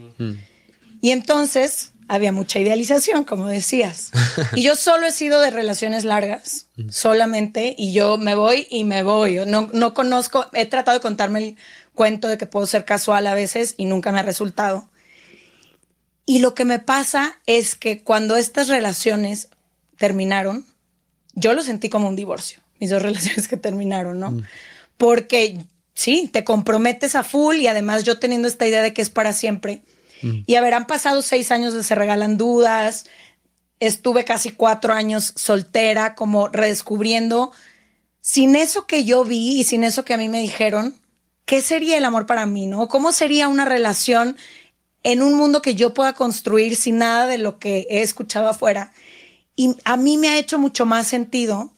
Y entonces había mucha idealización, como decías. Y yo solo he sido de relaciones largas, solamente, y yo me voy y me voy. No conozco, he tratado de contarme el cuento de que puedo ser casual a veces y nunca me ha resultado. Y lo que me pasa es que cuando estas relaciones terminaron, yo lo sentí como un divorcio, mis 2 relaciones que terminaron, ¿no? Porque sí, te comprometes a full y además yo teniendo esta idea de que es para siempre. Y a ver, han pasado 6 años de Se Regalan Dudas, estuve casi 4 años soltera, como redescubriendo, sin eso que yo vi y sin eso que a mí me dijeron, ¿qué sería el amor para mí, no? ¿Cómo sería una relación en un mundo que yo pueda construir sin nada de lo que he escuchado afuera? Y a mí me ha hecho mucho más sentido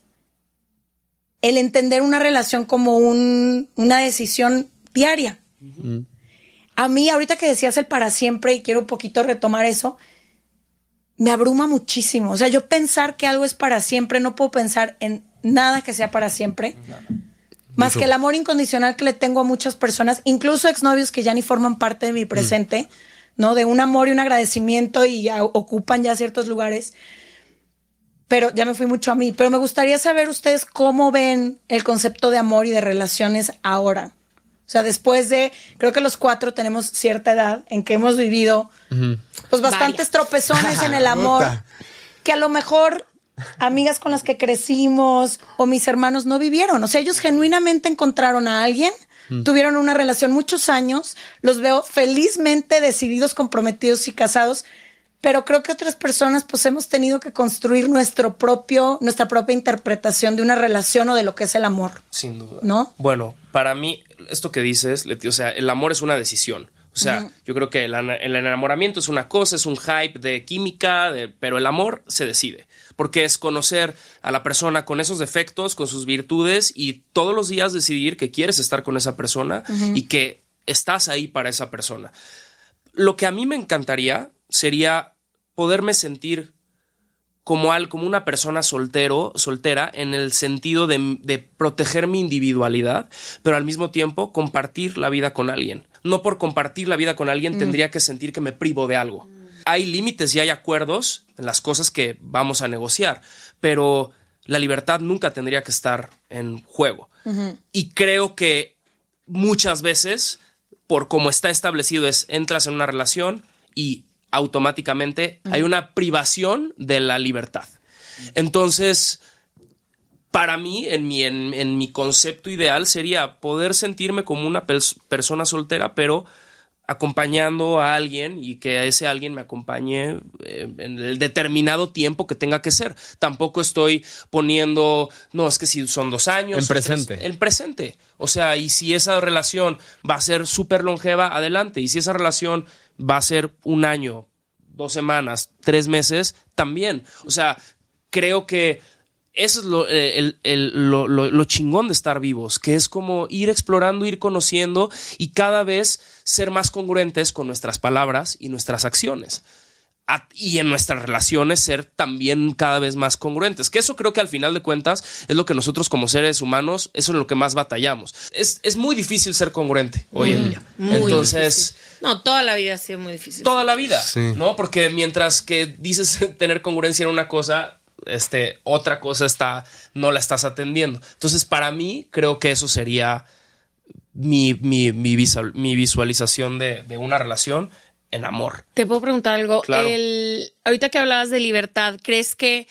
el entender una relación como una decisión diaria. A mí, ahorita que decías el para siempre, y quiero un poquito retomar eso, me abruma muchísimo. O sea, yo pensar que algo es para siempre, no puedo pensar en nada que sea para siempre. Más que el amor incondicional que le tengo a muchas personas, incluso exnovios que ya ni forman parte de mi presente, ¿no? De un amor y un agradecimiento y ya ocupan ya ciertos lugares. Pero ya me fui mucho a mí. Pero me gustaría saber ustedes cómo ven el concepto de amor y de relaciones ahora. O sea, después de, creo que los 4 tenemos cierta edad en que hemos vivido pues bastantes tropezones en el amor, que a lo mejor amigas con las que crecimos o mis hermanos no vivieron. O sea, ellos genuinamente encontraron a alguien, tuvieron una relación muchos años, los veo felizmente decididos, comprometidos y casados, pero creo que otras personas pues hemos tenido que construir nuestra propia interpretación de una relación o de lo que es el amor. Sin duda. ¿No? Bueno, para mí, esto que dices, Leti, o sea, el amor es una decisión. O sea, yo creo que el enamoramiento es una cosa, es un hype de química, pero el amor se decide. Porque es conocer a la persona con esos defectos, con sus virtudes y todos los días decidir que quieres estar con esa persona y que estás ahí para esa persona. Lo que a mí me encantaría sería poderme sentir como una persona soltera en el sentido de proteger mi individualidad, pero al mismo tiempo compartir la vida con alguien. No por compartir la vida con alguien tendría que sentir que me privo de algo. Hay límites y hay acuerdos en las cosas que vamos a negociar, pero la libertad nunca tendría que estar en juego. Y creo que muchas veces, por cómo está establecido, entras en una relación y automáticamente hay una privación de la libertad. Entonces, para mí, en mi concepto ideal sería poder sentirme como una persona soltera, pero acompañando a alguien y que ese alguien me acompañe en el determinado tiempo que tenga que ser. Tampoco estoy poniendo, no, es que si son 2 años. En presente. En presente. O sea, y si esa relación va a ser súper longeva, adelante. Y si esa relación va a ser 1 año, 2 semanas, 3 meses, también. O sea, creo que eso es lo chingón de estar vivos, que es como ir explorando, ir conociendo y cada vez ser más congruentes con nuestras palabras y nuestras acciones. Y en nuestras relaciones ser también cada vez más congruentes, que eso creo que al final de cuentas es lo que nosotros como seres humanos, eso es lo que más batallamos. Es muy difícil ser congruente hoy en día. Entonces, difícil. No, toda la vida ha sido muy difícil. Toda la vida, ¿no? Porque mientras que dices tener congruencia en una cosa, otra cosa no la estás atendiendo. Entonces, para mí, creo que eso sería mi visualización de una relación en amor. Te puedo preguntar algo. Claro. Ahorita que hablabas de libertad, ¿crees que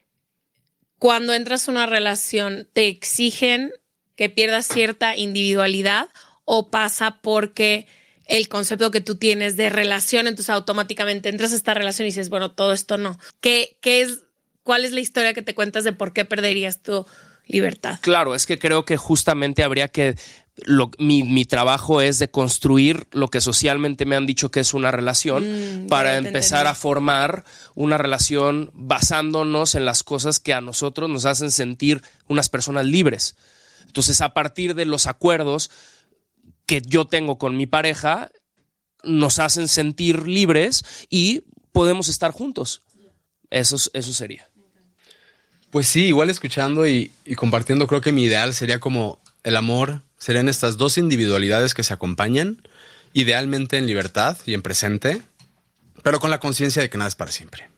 cuando entras a una relación te exigen que pierdas cierta individualidad o pasa porque el concepto que tú tienes de relación, entonces automáticamente entras a esta relación y dices, bueno, todo esto no? ¿Cuál es la historia que te cuentas de por qué perderías tu libertad? Claro, es que creo que justamente habría que... Mi trabajo es de construir lo que socialmente me han dicho que es una relación para empezar a formar una relación basándonos en las cosas que a nosotros nos hacen sentir unas personas libres. Entonces, a partir de los acuerdos que yo tengo con mi pareja, nos hacen sentir libres y podemos estar juntos. Eso sería. Pues sí, igual escuchando y compartiendo, creo que mi ideal sería como el amor. Serían estas 2 individualidades que se acompañan, idealmente en libertad y en presente, pero con la conciencia de que nada es para siempre.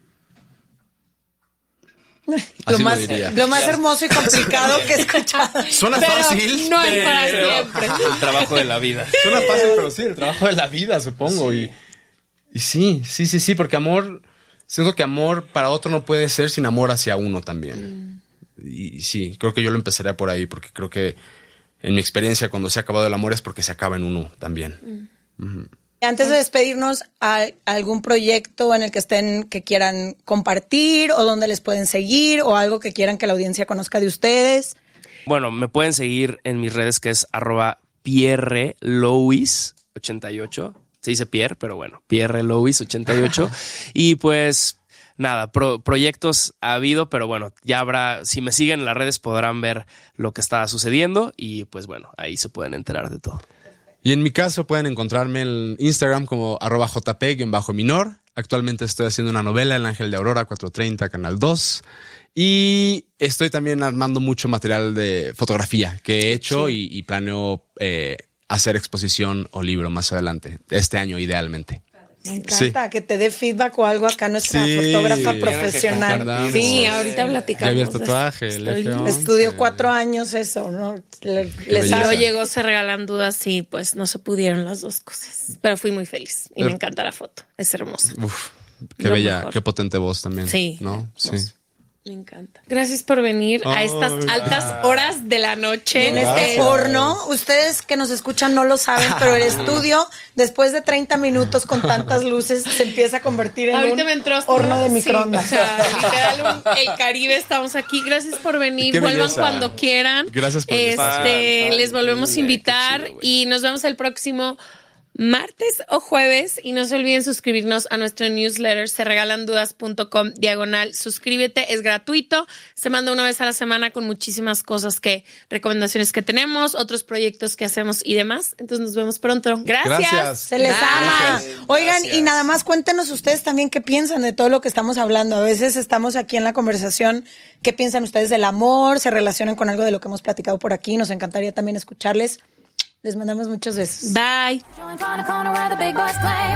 Lo más hermoso y complicado que he escuchado. Suena fácil. No es para siempre. El trabajo de la vida. Suena fácil, pero sí, el trabajo de la vida, supongo. Sí. Y sí, porque siento que amor para otro no puede ser sin amor hacia uno también. Y sí, creo que yo lo empezaría por ahí, porque creo que en mi experiencia cuando se ha acabado el amor es porque se acaba en uno también. Antes de despedirnos, ¿algún proyecto en el que estén, que quieran compartir o donde les pueden seguir o algo que quieran que la audiencia conozca de ustedes? Bueno, me pueden seguir en mis redes que es @PierreLouis88. Se dice Pierre, pero bueno, PierreLouis88. Y pues nada, proyectos ha habido, pero bueno, ya habrá, si me siguen en las redes podrán ver lo que está sucediendo y pues bueno, ahí se pueden enterar de todo. Y en mi caso pueden encontrarme en Instagram como @jp_minor. Actualmente estoy haciendo una novela, El Ángel de Aurora, 4:30, Canal 2. Y estoy también armando mucho material de fotografía que he hecho y planeo hacer exposición o libro más adelante, este año idealmente. Me encanta que te dé feedback o algo acá nuestra fotógrafa profesional. Sí, ahorita platicamos. Ya vi el tatuaje, el F11. Estudió 4 años eso, ¿no? Luego llegó Se Regalan Dudas y pues no se pudieron las dos cosas. Pero fui muy feliz y me encanta la foto. Es hermosa. Uf, qué bella, mejor. Qué potente voz también. Sí. ¿No? Sí. Me encanta. Gracias por venir a estas altas horas de la noche. En este horno, ustedes que nos escuchan no lo saben, pero el estudio, después de 30 minutos con tantas luces, se empieza a convertir en un horno de microondas. Sí, o sea, literal, el Caribe, estamos aquí. Gracias por venir. Vuelvan cuando quieran. Gracias por les volvemos a invitar y nos vemos el próximo martes o jueves y no se olviden suscribirnos a nuestro newsletter seregalandudas.com/suscríbete, es gratuito, se manda una vez a la semana con muchísimas cosas recomendaciones que tenemos, otros proyectos que hacemos y demás, entonces nos vemos pronto. Gracias. Se les ama. Oigan, y nada más cuéntenos ustedes también qué piensan de todo lo que estamos hablando. A veces estamos aquí en la conversación, ¿qué piensan ustedes del amor? ¿Se relacionan con algo de lo que hemos platicado por aquí? Nos encantaría también escucharles. Les mandamos muchos besos. Bye.